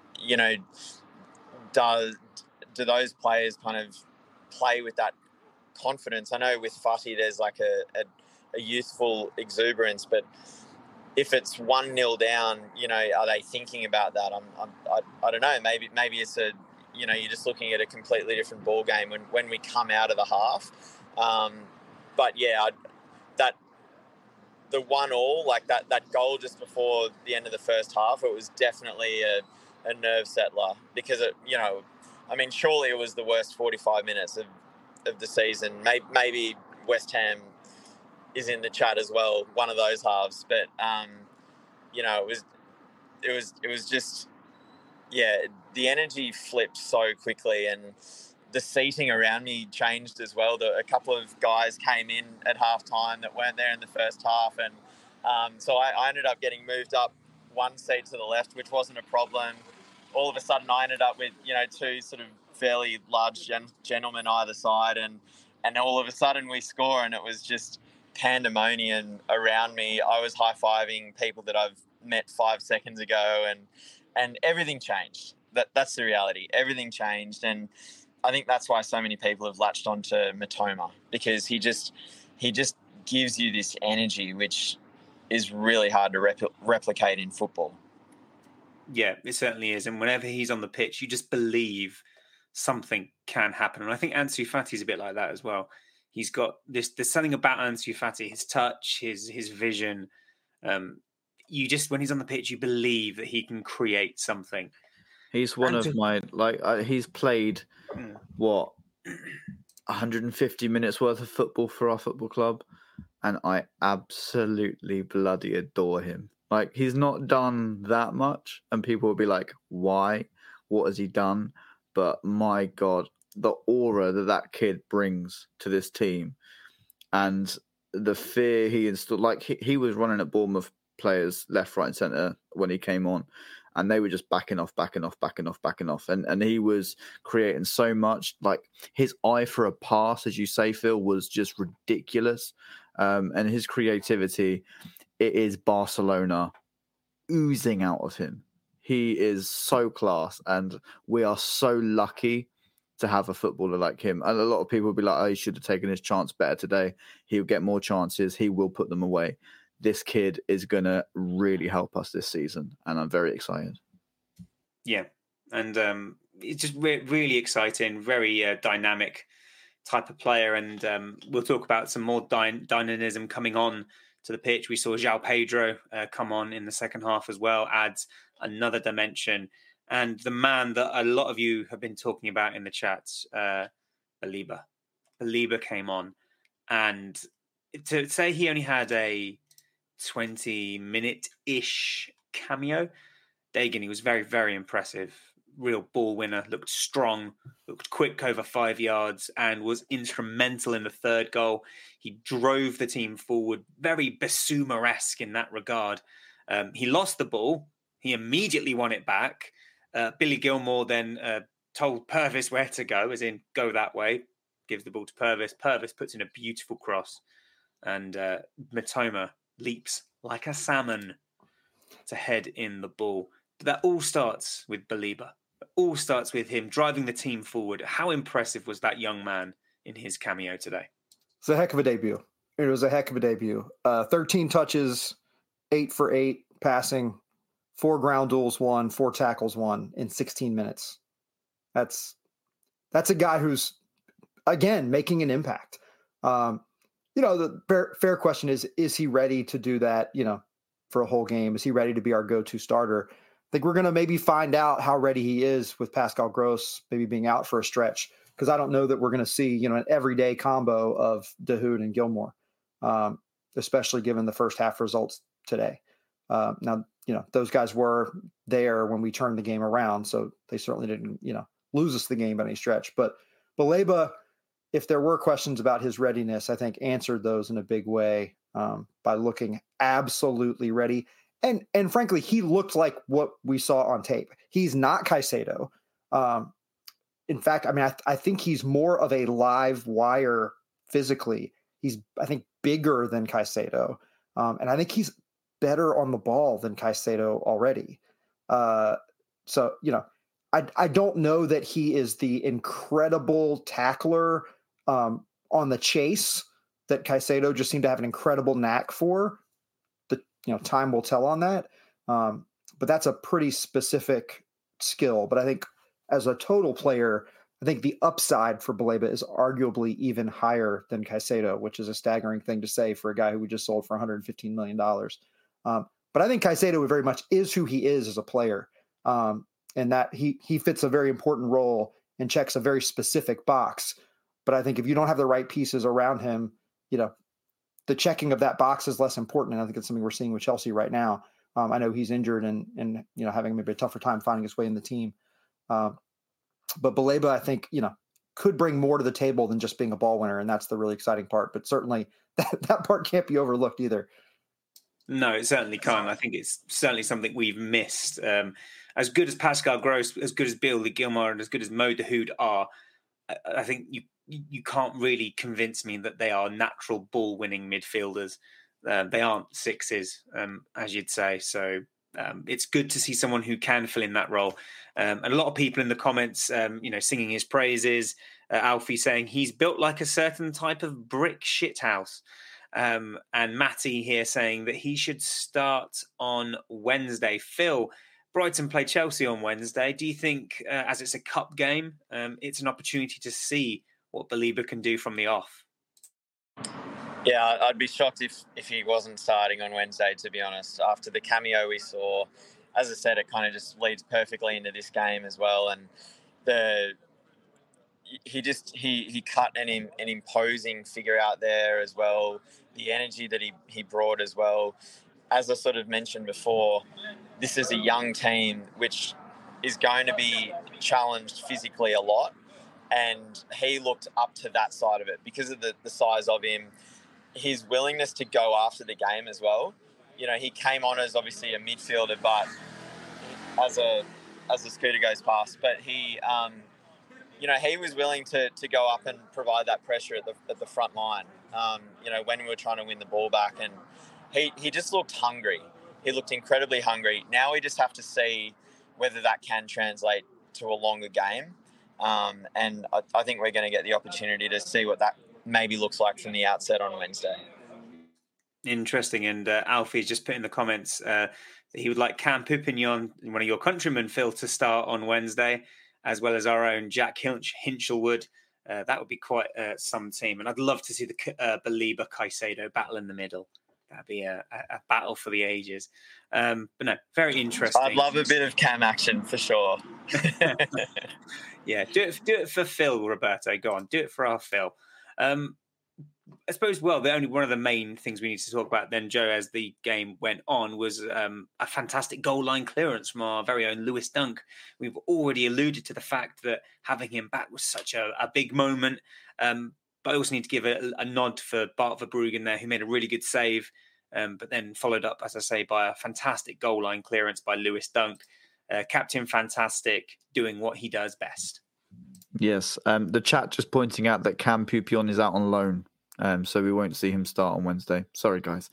do those players kind of play with that confidence? I know with Fati there's like a youthful exuberance, but if it's 1-0 down, are they thinking about that? I don't know. Maybe it's you're just looking at a completely different ball game when we come out of the half. But yeah, the 1-1, like that goal just before the end of the first half, it was definitely a nerve settler, because surely it was the worst 45 minutes of the season. Maybe West Ham is in the chat as well, one of those halves, but it was just, yeah, the energy flipped so quickly, and the seating around me changed as well. A couple of guys came in at halftime that weren't there in the first half, and so I ended up getting moved up one seat to the left, which wasn't a problem. All of a sudden, I ended up with two sort of fairly large gentlemen either side, and all of a sudden we score, and it was just pandemonium around me. I was high-fiving people that I've met 5 seconds ago, and everything changed. That's the reality. Everything changed, and I think that's why so many people have latched onto Mitoma, because he just gives you this energy which is really hard to replicate in football. Yeah, it certainly is. And whenever he's on the pitch, you just believe something can happen. And I think Ansu Fati's a bit like that as well. He's got this. There's something about Ansu Fati, his touch, his vision. You just, when he's on the pitch, you believe that he can create something. He's one of my, he's played, 150 minutes worth of football for our football club, and I absolutely bloody adore him. Like, he's not done that much, and people will be like, why? What has he done? But my God, the aura that kid brings to this team, and the fear he instilled. Like, he was running at Bournemouth players left, right, and centre when he came on, and they were just backing off. And he was creating so much. Like, his eye for a pass, as you say, Phil, was just ridiculous. And his creativity, it is Barcelona oozing out of him. He is so class, and we are so lucky to have a footballer like him. And a lot of people will be like, oh, he should have taken his chance better today. He'll get more chances. He will put them away. This kid is going to really help us this season, and I'm very excited. Yeah, and it's just really exciting, very dynamic type of player, and we'll talk about some more dynamism coming on to the pitch. We saw João Pedro come on in the second half as well, adds another dimension. And the man that a lot of you have been talking about in the chats, Baleba. Baleba came on, and to say he only had a 20-minute-ish cameo, Dagan, he was very, very impressive. Real ball winner, looked strong, looked quick over 5 yards, and was instrumental in the third goal. He drove the team forward, very Basuma-esque in that regard. He lost the ball. He immediately won it back. Billy Gilmore then told Purvis where to go, as in, go that way, gives the ball to Purvis. Purvis puts in a beautiful cross, and Mitoma leaps like a salmon to head in the ball. But that all starts with Baleba. It all starts with him driving the team forward. How impressive was that young man in his cameo today? It's a heck of a debut. It was a heck of a debut. 13 touches, 8 for 8 passing, 4 ground duels won, 4 tackles won in 16 minutes. That's a guy who's, again, making an impact. The fair question is he ready to do that, for a whole game? Is he ready to be our go-to starter? I think we're going to maybe find out how ready he is with Pascal Gross maybe being out for a stretch, because I don't know that we're going to see, an everyday combo of Dahoud and Gilmore, especially given the first half results today. Now, those guys were there when we turned the game around, so they certainly didn't, lose us the game by any stretch. But Baleba, if there were questions about his readiness, I think answered those in a big way by looking absolutely ready. And frankly, he looked like what we saw on tape. He's not Caicedo. In fact, I think he's more of a live wire physically. He's, I think, bigger than Caicedo. And I think he's better on the ball than Caicedo already. So, I don't know that he is the incredible tackler on the chase that Caicedo just seemed to have an incredible knack for. Time will tell on that. But that's a pretty specific skill. But I think as a total player, I think the upside for Baleba is arguably even higher than Caicedo, which is a staggering thing to say for a guy who we just sold for $115 million. But I think Caicedo very much is who he is as a player, and that he fits a very important role and checks a very specific box. But I think if you don't have the right pieces around him, the checking of that box is less important. And I think it's something we're seeing with Chelsea right now. I know he's injured and having maybe a tougher time finding his way in the team. But Baleba, I think, could bring more to the table than just being a ball winner. And that's the really exciting part. But certainly that part can't be overlooked either. No, it certainly can't. I think it's certainly something we've missed. As good as Pascal Gross, as good as Billy Gilmore, and as good as Mo Dahoud are, I think you can't really convince me that they are natural ball-winning midfielders. They aren't sixes, as you'd say. So it's good to see someone who can fill in that role. And a lot of people in the comments, singing his praises. Alfie saying he's built like a certain type of brick shithouse. And Matty here saying that he should start on Wednesday. Phil, Brighton play Chelsea on Wednesday. Do you think, as it's a cup game, it's an opportunity to see what Baleba can do from the off? Yeah, I'd be shocked if he wasn't starting on Wednesday, to be honest. After the cameo we saw, as I said, it kind of just leads perfectly into this game as well. And he cut an imposing figure out there as well. The energy that he brought as well. As I sort of mentioned before, this is a young team which is going to be challenged physically a lot. And he looked up to that side of it because of the size of him, his willingness to go after the game as well. He came on as obviously a midfielder, but as a scooter goes past, but he was willing to go up and provide that pressure at the front line. When we were trying to win the ball back, and he just looked hungry. He looked incredibly hungry. Now we just have to see whether that can translate to a longer game. And I think we're going to get the opportunity to see what that maybe looks like from the outset on Wednesday. Interesting. And Alfie's just put in the comments that he would like Cam Pupignon, one of your countrymen, Phil, to start on Wednesday, as well as our own Jack Hinchelwood. That would be quite some team. And I'd love to see the Baleba Caicedo battle in the middle. That'd be a battle for the ages. But no, very interesting. I'd love a bit of Cam action for sure. Yeah, do it for Phil, Roberto. Go on, do it for our Phil. I suppose, one of the main things we need to talk about then, Joe, as the game went on, was a fantastic goal line clearance from our very own Lewis Dunk. We've already alluded to the fact that having him back was such a big moment. But I also need to give a nod for Bart Verbruggen there, who made a really good save, but then followed up, as I say, by a fantastic goal line clearance by Lewis Dunk. Captain Fantastic, doing what he does best. Yes, the chat just pointing out that Cam Pupillon is out on loan, so we won't see him start on Wednesday. Sorry, guys.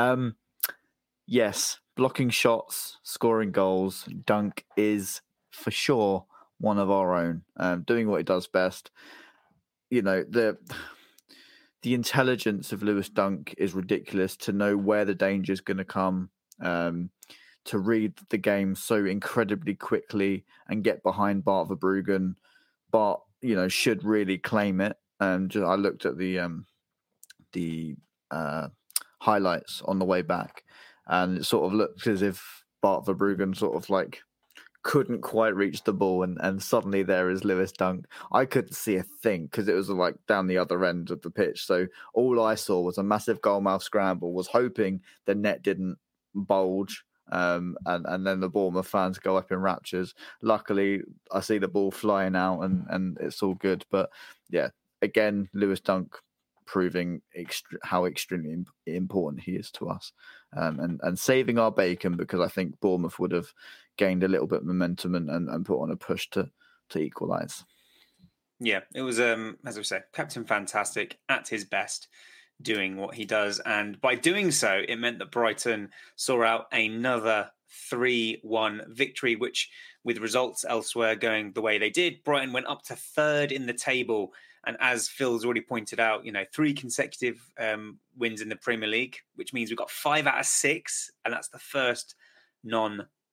Yes, blocking shots, scoring goals. Dunk is for sure one of our own, doing what he does best. The intelligence of Lewis Dunk is ridiculous. To know where the danger is going to come, to read the game so incredibly quickly and get behind Bart Verbruggen. Bart, should really claim it. I looked at the highlights on the way back, and it sort of looked as if Bart Verbruggen sort of like couldn't quite reach the ball, and suddenly there is Lewis Dunk. I couldn't see a thing because it was like down the other end of the pitch. So all I saw was a massive goalmouth scramble, was hoping the net didn't bulge. And then the Bournemouth fans go up in raptures. Luckily, I see the ball flying out and it's all good. But yeah, again, Lewis Dunk proving how extremely important he is to us, and saving our bacon, because I think Bournemouth would have gained a little bit of momentum and put on a push to equalise. Yeah, it was, as I say, Captain Fantastic at his best, doing what he does. And by doing so, it meant that Brighton saw out another 3-1 victory, which, with results elsewhere going the way they did, Brighton went up to third in the table. And as Phil's already pointed out, 3 consecutive wins in the Premier League, which means we've got 5 out of 6. And that's the first non-big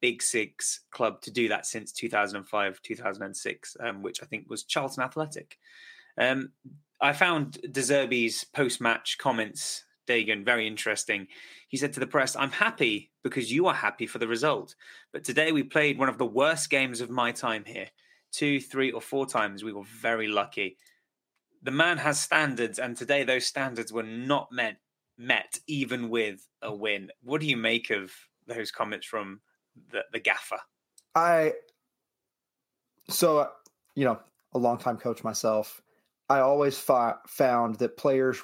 Big Six club to do that since 2005, 2006, which I think was Charlton Athletic. I found De Zerbi's post-match comments, Dagan, very interesting. He said to the press, "I'm happy because you are happy for the result. But today we played one of the worst games of my time here. 2, 3, or 4 times we were very lucky. The man has standards, and today those standards were not met even with a win." What do you make of those comments from the gaffer? So, a longtime coach myself, I always found that players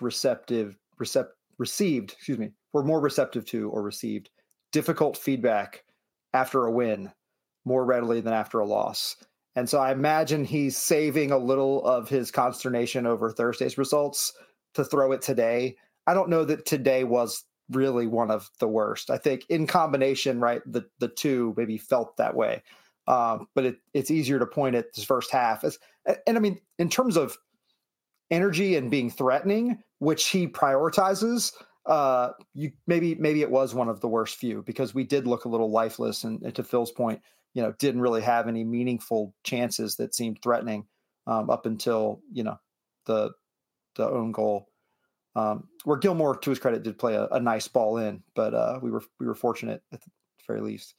were more receptive to or received difficult feedback after a win more readily than after a loss. And so I imagine he's saving a little of his consternation over Thursday's results to throw it today. I don't know that today was really one of the worst. I think in combination, right, the two maybe felt that way. But it's easier to point at this first half. And I mean, in terms of energy and being threatening, which he prioritizes, maybe it was one of the worst few, because we did look a little lifeless, and to Phil's point, didn't really have any meaningful chances that seemed threatening up until the own goal, where Gilmore, to his credit, did play a nice ball in, but we were fortunate at the very least.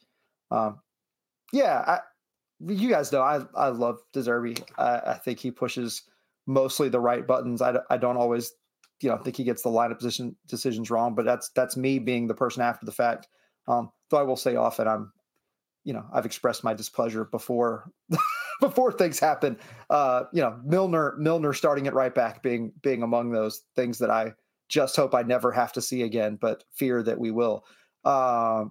You guys know I love De Zerbi. I think he pushes mostly the right buttons. I don't always think he gets the lineup decisions wrong, but that's me being the person after the fact. Though I will say often I've expressed my displeasure before before things happen. Milner starting at right back being among those things that I just hope I never have to see again, but fear that we will. I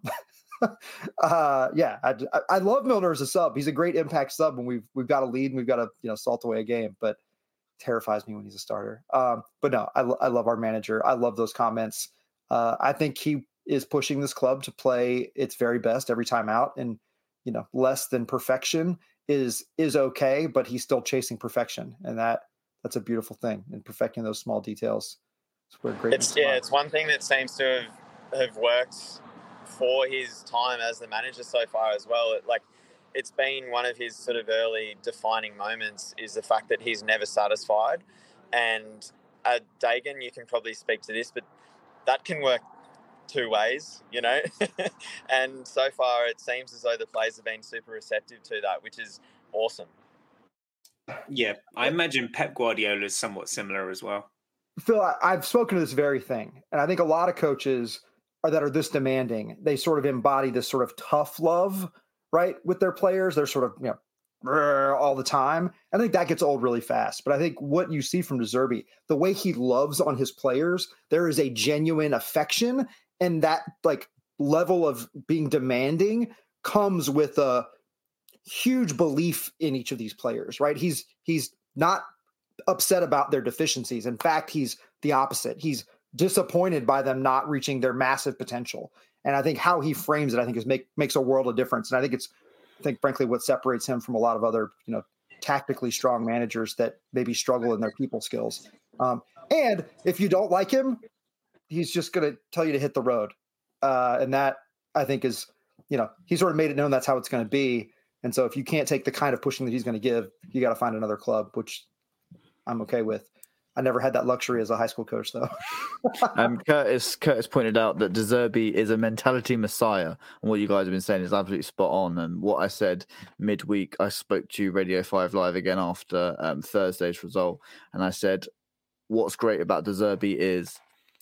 love Milner as a sub. He's a great impact sub when we've got a lead and we've got to salt away a game, but terrifies me when he's a starter. But no, I love our manager. I love those comments. I think he is pushing this club to play its very best every time out, and less than perfection is okay, but he's still chasing perfection, and that's a beautiful thing. And perfecting those small details, it's where greatness. It's one thing that seems to have worked for his time as the manager so far as well. It's been one of his sort of early defining moments is the fact that he's never satisfied. And Dagan, you can probably speak to this, but that can work two ways, and so far it seems as though the players have been super receptive to that, which is awesome. Yeah, I imagine Pep Guardiola is somewhat similar as well. Phil, I've spoken to this very thing, and I think a lot of coaches that are this demanding, they sort of embody this sort of tough love, right, with their players. They're sort of all the time. I think that gets old really fast. But I think what you see from De Zerbi, the way he loves on his players, there is a genuine affection, and that level of being demanding comes with a huge belief in each of these players, right? He's not upset about their deficiencies. In fact, he's the opposite. He's disappointed by them not reaching their massive potential. And I think how he frames it, makes a world of difference. And I think frankly, what separates him from a lot of other, tactically strong managers that maybe struggle in their people skills. And if you don't like him, he's just going to tell you to hit the road. And that, I think, is, he sort of made it known that's how it's going to be. And so if you can't take the kind of pushing that he's going to give, you got to find another club, which I'm okay with. I never had that luxury as a high school coach, though. Curtis pointed out that De Zerbi is a mentality messiah, and what you guys have been saying is absolutely spot on. And what I said midweek, I spoke to Radio 5 Live again after Thursday's result, and I said, what's great about De Zerbi is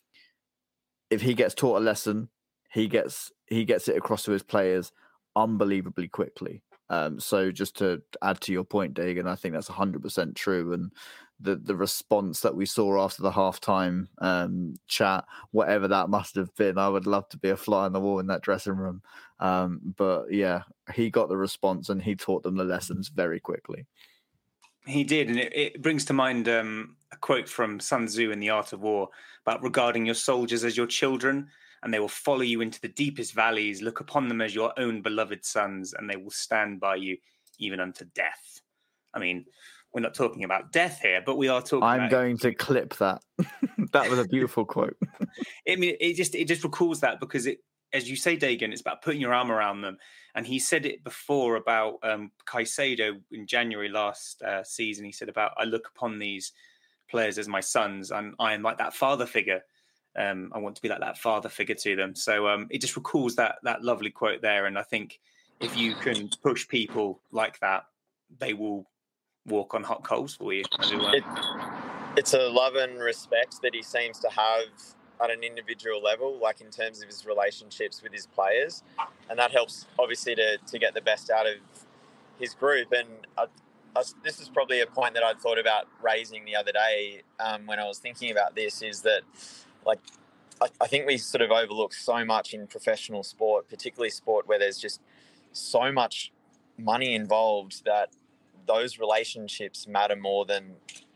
if he gets taught a lesson, he gets it across to his players unbelievably quickly. So just to add to your point, Dagan, I think that's 100% true. And the response that we saw after the halftime chat, whatever that must have been, I would love to be a fly on the wall in that dressing room. But yeah, he got the response and he taught them the lessons very quickly. He did, and it brings to mind a quote from Sun Tzu in The Art of War about regarding your soldiers as your children, and they will follow you into the deepest valleys, look upon them as your own beloved sons, and they will stand by you even unto death. I mean, we're not talking about death here, but we are talking I'm going to clip that. That was a beautiful quote. I mean, it just recalls that because as you say, Dagan, it's about putting your arm around them. And he said it before about Caicedo in January last season. He said about, I look upon these players as my sons, and I am like that father figure. I want to be like that father figure to them. So it just recalls that lovely quote there. And I think if you can push people like that, they will walk on hot coals for you, as it were. It's a love and respect that he seems to have at an individual level, like in terms of his relationships with his players. And that helps, obviously, to get the best out of his group. And this is probably a point that I'd thought about raising the other day when I was thinking about this, is that, like, I think we sort of overlook so much in professional sport, particularly sport where there's just so much money involved, that those relationships matter more than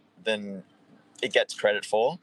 it gets credit for.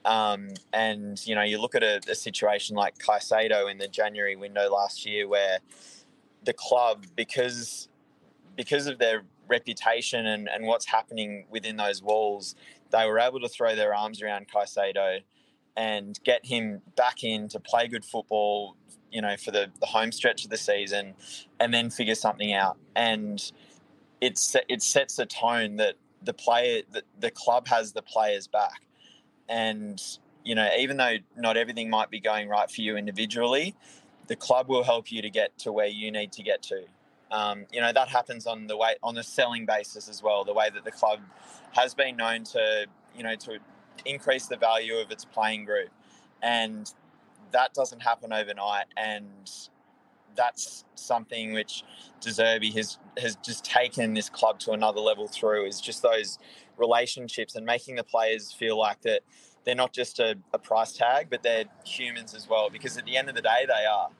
And, you know, you look at a situation like Caicedo in the January window last year, where the club, because of their reputation and what's happening within those walls, they were able to throw their arms around Caicedo and get him back in to play good football, you know, for the home stretch of the season, and then figure something out. And it sets a tone that the club has the players back. And, you know, even though not everything might be going right for you individually, the club will help you to get to where you need to get to. You know, that happens on the selling basis as well, the way that the club has been known to, you know, to increase the value of its playing group. And that doesn't happen overnight. And that's something which De Zerbi has just taken this club to another level through, is just those relationships and making the players feel like that they're not just a price tag, but they're humans as well, because at the end of the day, they are.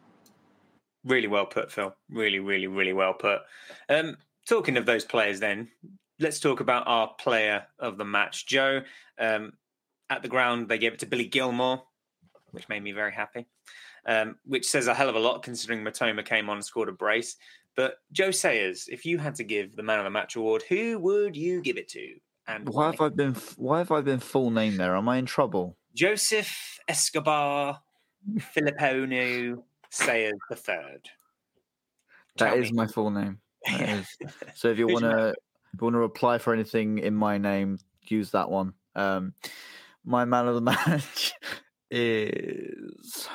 Really well put, Phil. Really, really, really well put. Talking of those players then, let's talk about our player of the match. Joe, at the ground, they gave it to Billy Gilmour, which made me very happy, which says a hell of a lot considering Mitoma came on and scored a brace. But Joe Sayers, if you had to give the man of the match award, who would you give it to? And why have I been full name there? Am I in trouble? Joseph Escobar Filippo Sayers III. That is my full name. So if you want to apply for anything in my name, use that one. My man of the match is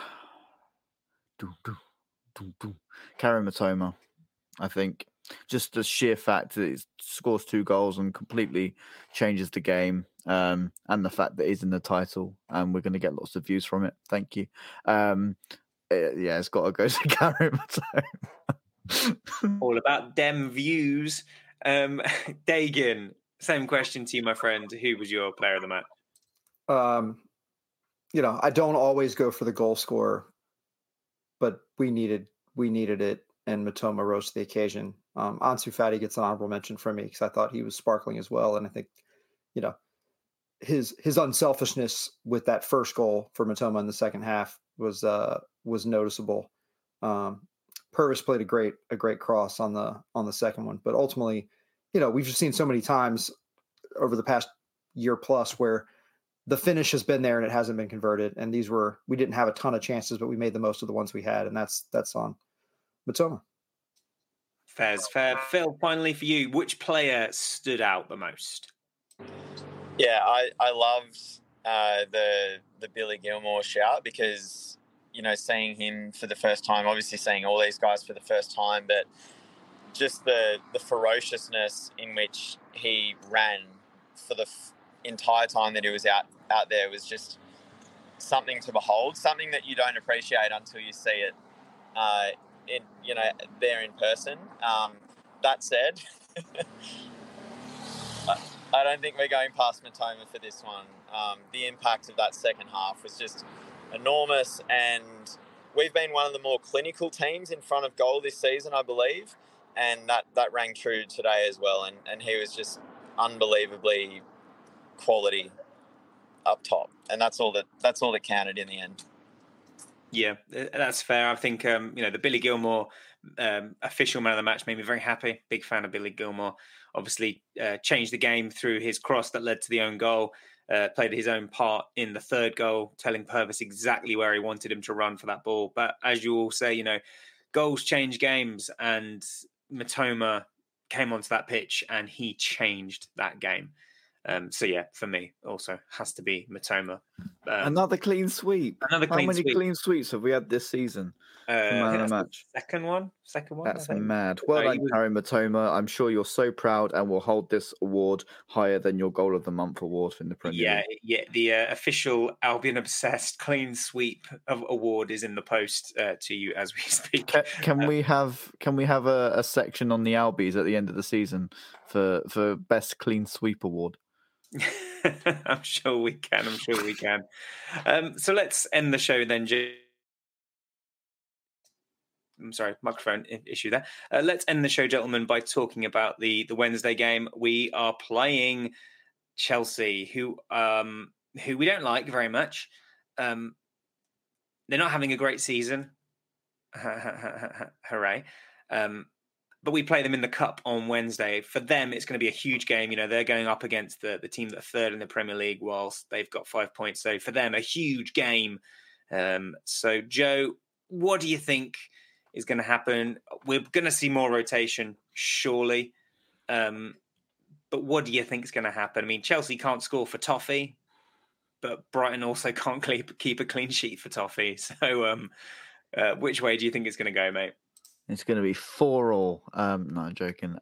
Karim Mitoma. I think just the sheer fact that he scores 2 goals and completely changes the game, and the fact that he's in the title, and we're going to get lots of views from it. Thank you. It's got to go to Karim Mitoma. All about dem views. Dagan, same question to you, my friend. Who was your player of the match? You know, I don't always go for the goal scorer, but we needed it, and Mitoma rose to the occasion. Ansu Fati gets an honorable mention from me because I thought he was sparkling as well, and I think, you know, his unselfishness with that first goal for Mitoma in the second half was noticeable. Purvis played a great cross on the second one, but ultimately, you know, we've just seen so many times over the past year plus where the finish has been there and it hasn't been converted. And we didn't have a ton of chances, but we made the most of the ones we had, and that's on Mitoma. Fair's fair. Phil, finally for you, which player stood out the most? Yeah, I loved the Billy Gilmour shout, because, you know, seeing him for the first time, obviously seeing all these guys for the first time, but just the ferociousness in which he ran for the entire time that he was out there was just something to behold, something that you don't appreciate until you see it there in person. That said, I don't think we're going past Mitoma for this one. The impact of that second half was just enormous, and we've been one of the more clinical teams in front of goal this season, I believe, and that rang true today as well. And he was just unbelievably quality up top, and that's all that counted in the end. Yeah, that's fair. I think the Billy Gilmour official man of the match made me very happy. Big fan of Billy Gilmour. Obviously, changed the game through his cross that led to the own goal. played his own part in the third goal, telling Purvis exactly where he wanted him to run for that ball. But as you all say, goals change games, and Matoma came onto that pitch and he changed that game. So yeah, for me, also has to be Matoma. Another clean sweep. How many clean sweeps have we had this season? Man of the match. Second one. That's mad. Well done, Karim Matoma. I'm sure you're so proud and will hold this award higher than your Goal of the Month award in the Premier League. Yeah. The official Albion Obsessed Clean Sweep award is in the post to you as we speak. Can we have a section on the Albies at the end of the season for best clean sweep award? I'm sure we can. So let's end the show then. I'm sorry, microphone issue there. Let's end the show, gentlemen, by talking about the Wednesday game. We are playing Chelsea, who we don't like very much. They're not having a great season. Hooray. But we play them in the Cup on Wednesday. For them, it's going to be a huge game. They're going up against the team that are third in the Premier League whilst they've got 5 points. So for them, a huge game. So, Joe, what do you think is going to happen? We're going to see more rotation, surely. But what do you think is going to happen? I mean, Chelsea can't score for toffee, but Brighton also can't keep a clean sheet for toffee. So which way do you think it's going to go, mate? It's going to be 4-4. No, I'm joking.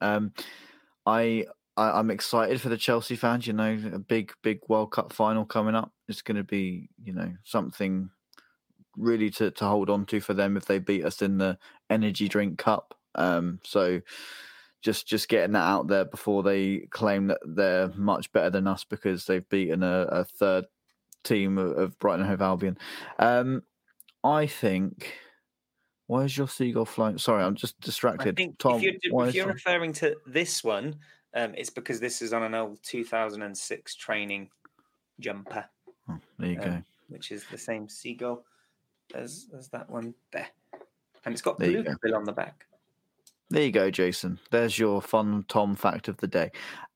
I'm excited for the Chelsea fans. A big World Cup final coming up. It's going to be, something really to hold on to for them if they beat us in the Energy Drink Cup. So just getting that out there before they claim that they're much better than us because they've beaten a third team of Brighton and Hove Albion. I think. Why is your seagull flying? Sorry, I'm just distracted. I think Tom, if you're referring to this one, it's because this is on an old 2006 training jumper. Oh, there you go. Which is the same seagull as that one there. And it's got blue bill on the back. There you go, Jason. There's your fun Tom fact of the day.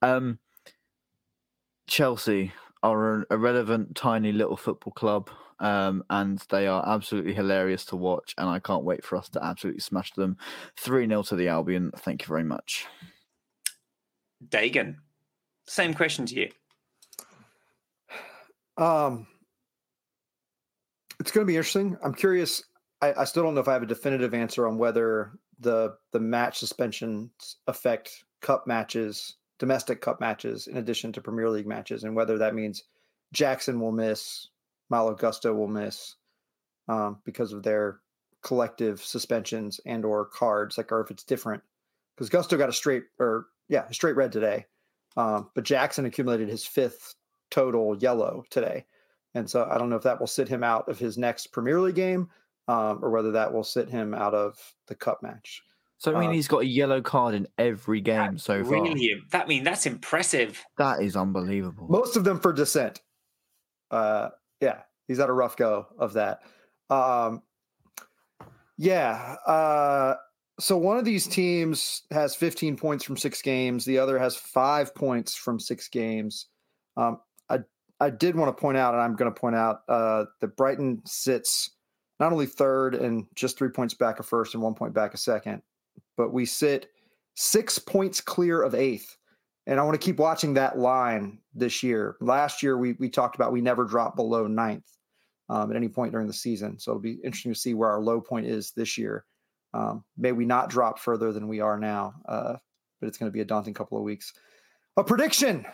Chelsea are an irrelevant, tiny little football club. And they are absolutely hilarious to watch, and I can't wait for us to absolutely smash them. 3-0 to the Albion. Thank you very much. Dagan, same question to you. It's going to be interesting. I'm curious. I still don't know if I have a definitive answer on whether the match suspensions affect cup matches, domestic cup matches, in addition to Premier League matches, and whether that means Jackson will miss, Malo Gusto will miss because of their collective suspensions and or cards, or if it's different. Because Gusto got a straight red today, but Jackson accumulated his 5th total yellow today, and so I don't know if that will sit him out of his next Premier League game or whether that will sit him out of the cup match. So he's got a yellow card in every game so far. That's impressive. That is unbelievable. Most of them for dissent. Yeah, he's had a rough go of that. So one of these teams has 15 points from 6 games. The other has 5 points from 6 games. I did want to point out, and I'm going to point out, that Brighton sits not only third and just 3 points back of first and 1 point back of second, but we sit 6 points clear of 8th. And I want to keep watching that line this year. Last year, we talked about we never dropped below 9th at any point during the season. So it'll be interesting to see where our low point is this year. May we not drop further than we are now, but it's going to be a daunting couple of weeks. A prediction.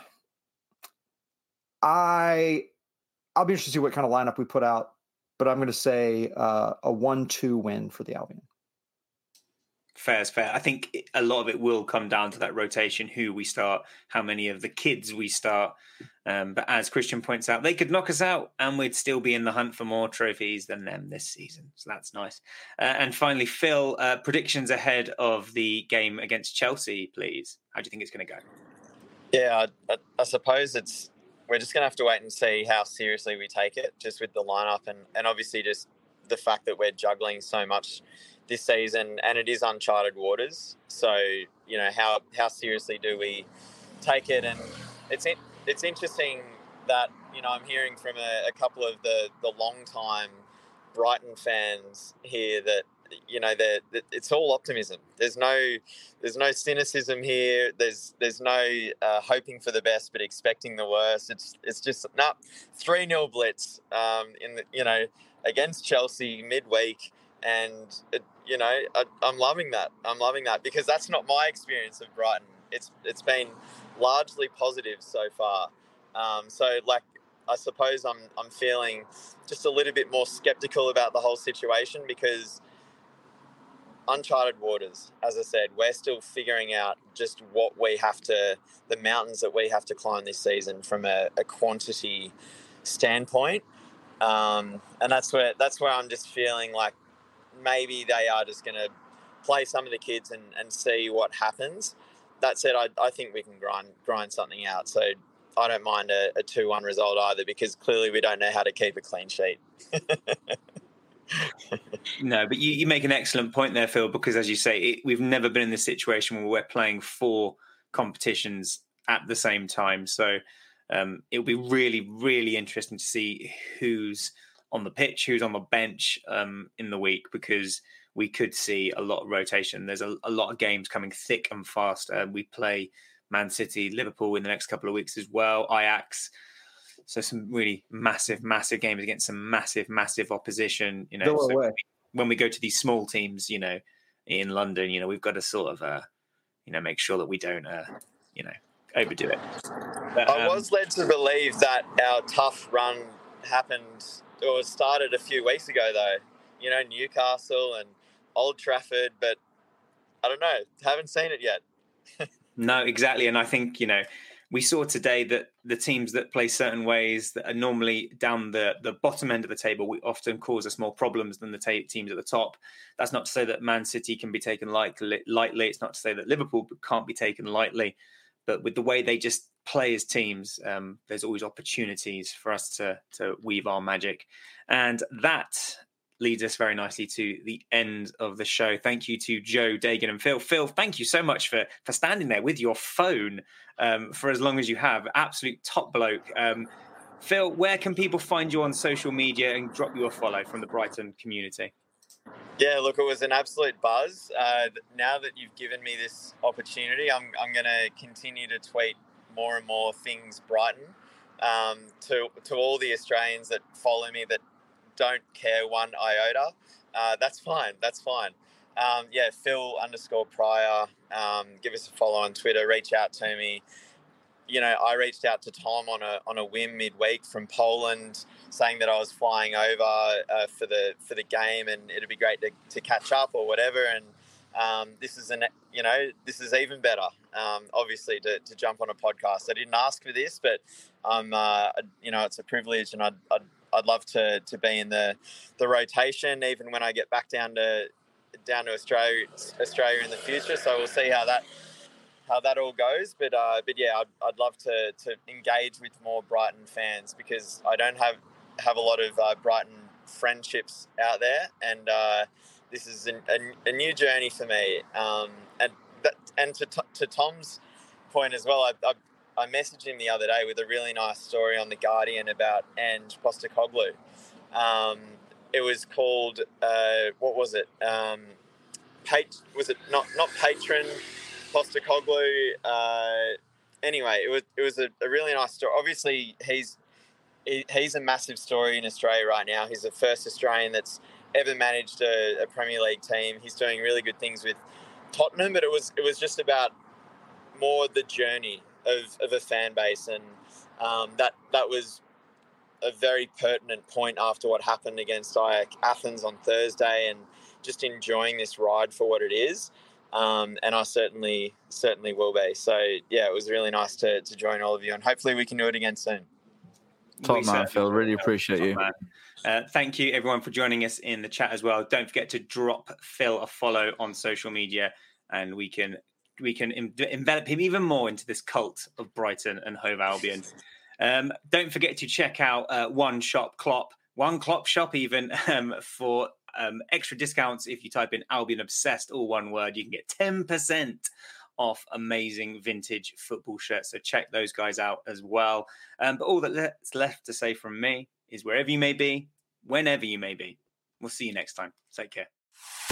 I'll be interested to see what kind of lineup we put out, but I'm going to say a 1-2 win for the Albion. Fair is fair. I think a lot of it will come down to that rotation, who we start, how many of the kids we start. But as Christian points out, they could knock us out and we'd still be in the hunt for more trophies than them this season. So that's nice. And finally, Phil, predictions ahead of the game against Chelsea, please. How do you think it's going to go? Yeah, I suppose we're just going to have to wait and see how seriously we take it, just with the lineup and obviously just the fact that we're juggling so much this season, and it is uncharted waters. So, how seriously do we take it? And it's interesting that, I'm hearing from a couple of the long-time Brighton fans here that, that it's all optimism. There's no cynicism here. There's no hoping for the best but expecting the worst. It's just 3-0 blitz against Chelsea midweek, and I'm loving that. I'm loving that because that's not my experience of Brighton. It's been largely positive so far. I suppose I'm feeling just a little bit more skeptical about the whole situation because uncharted waters, as I said, we're still figuring out just the mountains that we have to climb this season from a quantity standpoint. And that's where I'm just feeling like maybe they are just going to play some of the kids and see what happens. That said, I think we can grind something out. So I don't mind a 2-1 result either because clearly we don't know how to keep a clean sheet. No, but you make an excellent point there, Phil, because as you say, we've never been in this situation where we're playing 4 competitions at the same time. So it'll be really, really interesting to see who's on the pitch, who's on the bench in the week, because we could see a lot of rotation. There's a lot of games coming thick and fast. We play Man City, Liverpool in the next couple of weeks as well, Ajax. So some really massive, massive games against some massive, massive opposition. So when we go to these small teams, in London, we've got to sort of, make sure that we don't, overdo it. But, I was led to believe that our tough run started a few weeks ago, though. Newcastle and Old Trafford, but I don't know. Haven't seen it yet. No, exactly. And I think, we saw today that the teams that play certain ways that are normally down the bottom end of the table, we often cause us more problems than the teams at the top. That's not to say that Man City can be taken lightly. It's not to say that Liverpool can't be taken lightly. But with the way they just play as teams, there's always opportunities for us to weave our magic. And that leads us very nicely to the end of the show. Thank you to Joe, Dagan and Phil. Phil, thank you so much for standing there with your phone for as long as you have. Absolute top bloke. Phil, where can people find you on social media and drop you a follow from the Brighton community? Yeah, look, it was an absolute buzz. Now that you've given me this opportunity, I'm going to continue to tweet more and more things Brighton to all the Australians that follow me that don't care one iota. That's fine. Phil_Pryor. Give us a follow on Twitter. Reach out to me. I reached out to Tom on a whim midweek from Poland, saying that I was flying over for the game and it'd be great to catch up or whatever. And this is even better. Obviously to jump on a podcast. I didn't ask for this, but it's a privilege, and I'd love to be in the rotation even when I get back down to Australia in the future. So we'll see how that all goes. But yeah, I'd love to engage with more Brighton fans because I don't have a lot of Brighton friendships out there, and this is a new journey for me. And to Tom's point as well, I messaged him the other day with a really nice story on The Guardian about Ange Postecoglou. It was called, what was it? Was it not Patron Postecoglou? Anyway, it was a really nice story. Obviously, he's a massive story in Australia right now. He's the first Australian that's ever managed a Premier League team. He's doing really good things with Tottenham, but it was just about more the journey of a fan base, and that was a very pertinent point after what happened against Ajax Athens on Thursday, and just enjoying this ride for what it is. And I certainly will be. So yeah, it was really nice to join all of you, and hopefully we can do it again soon. Top man, Phil. Really appreciate you. Thank you, everyone, for joining us in the chat as well. Don't forget to drop Phil a follow on social media, and we can envelop him even more into this cult of Brighton and Hove Albion. Don't forget to check out One Klopp Shop even for extra discounts. If you type in Albion Obsessed, all one word, you can get 10% off amazing vintage football shirts. So check those guys out as well. But all that's left to say from me is wherever you may be, whenever you may be, we'll see you next time. Take care.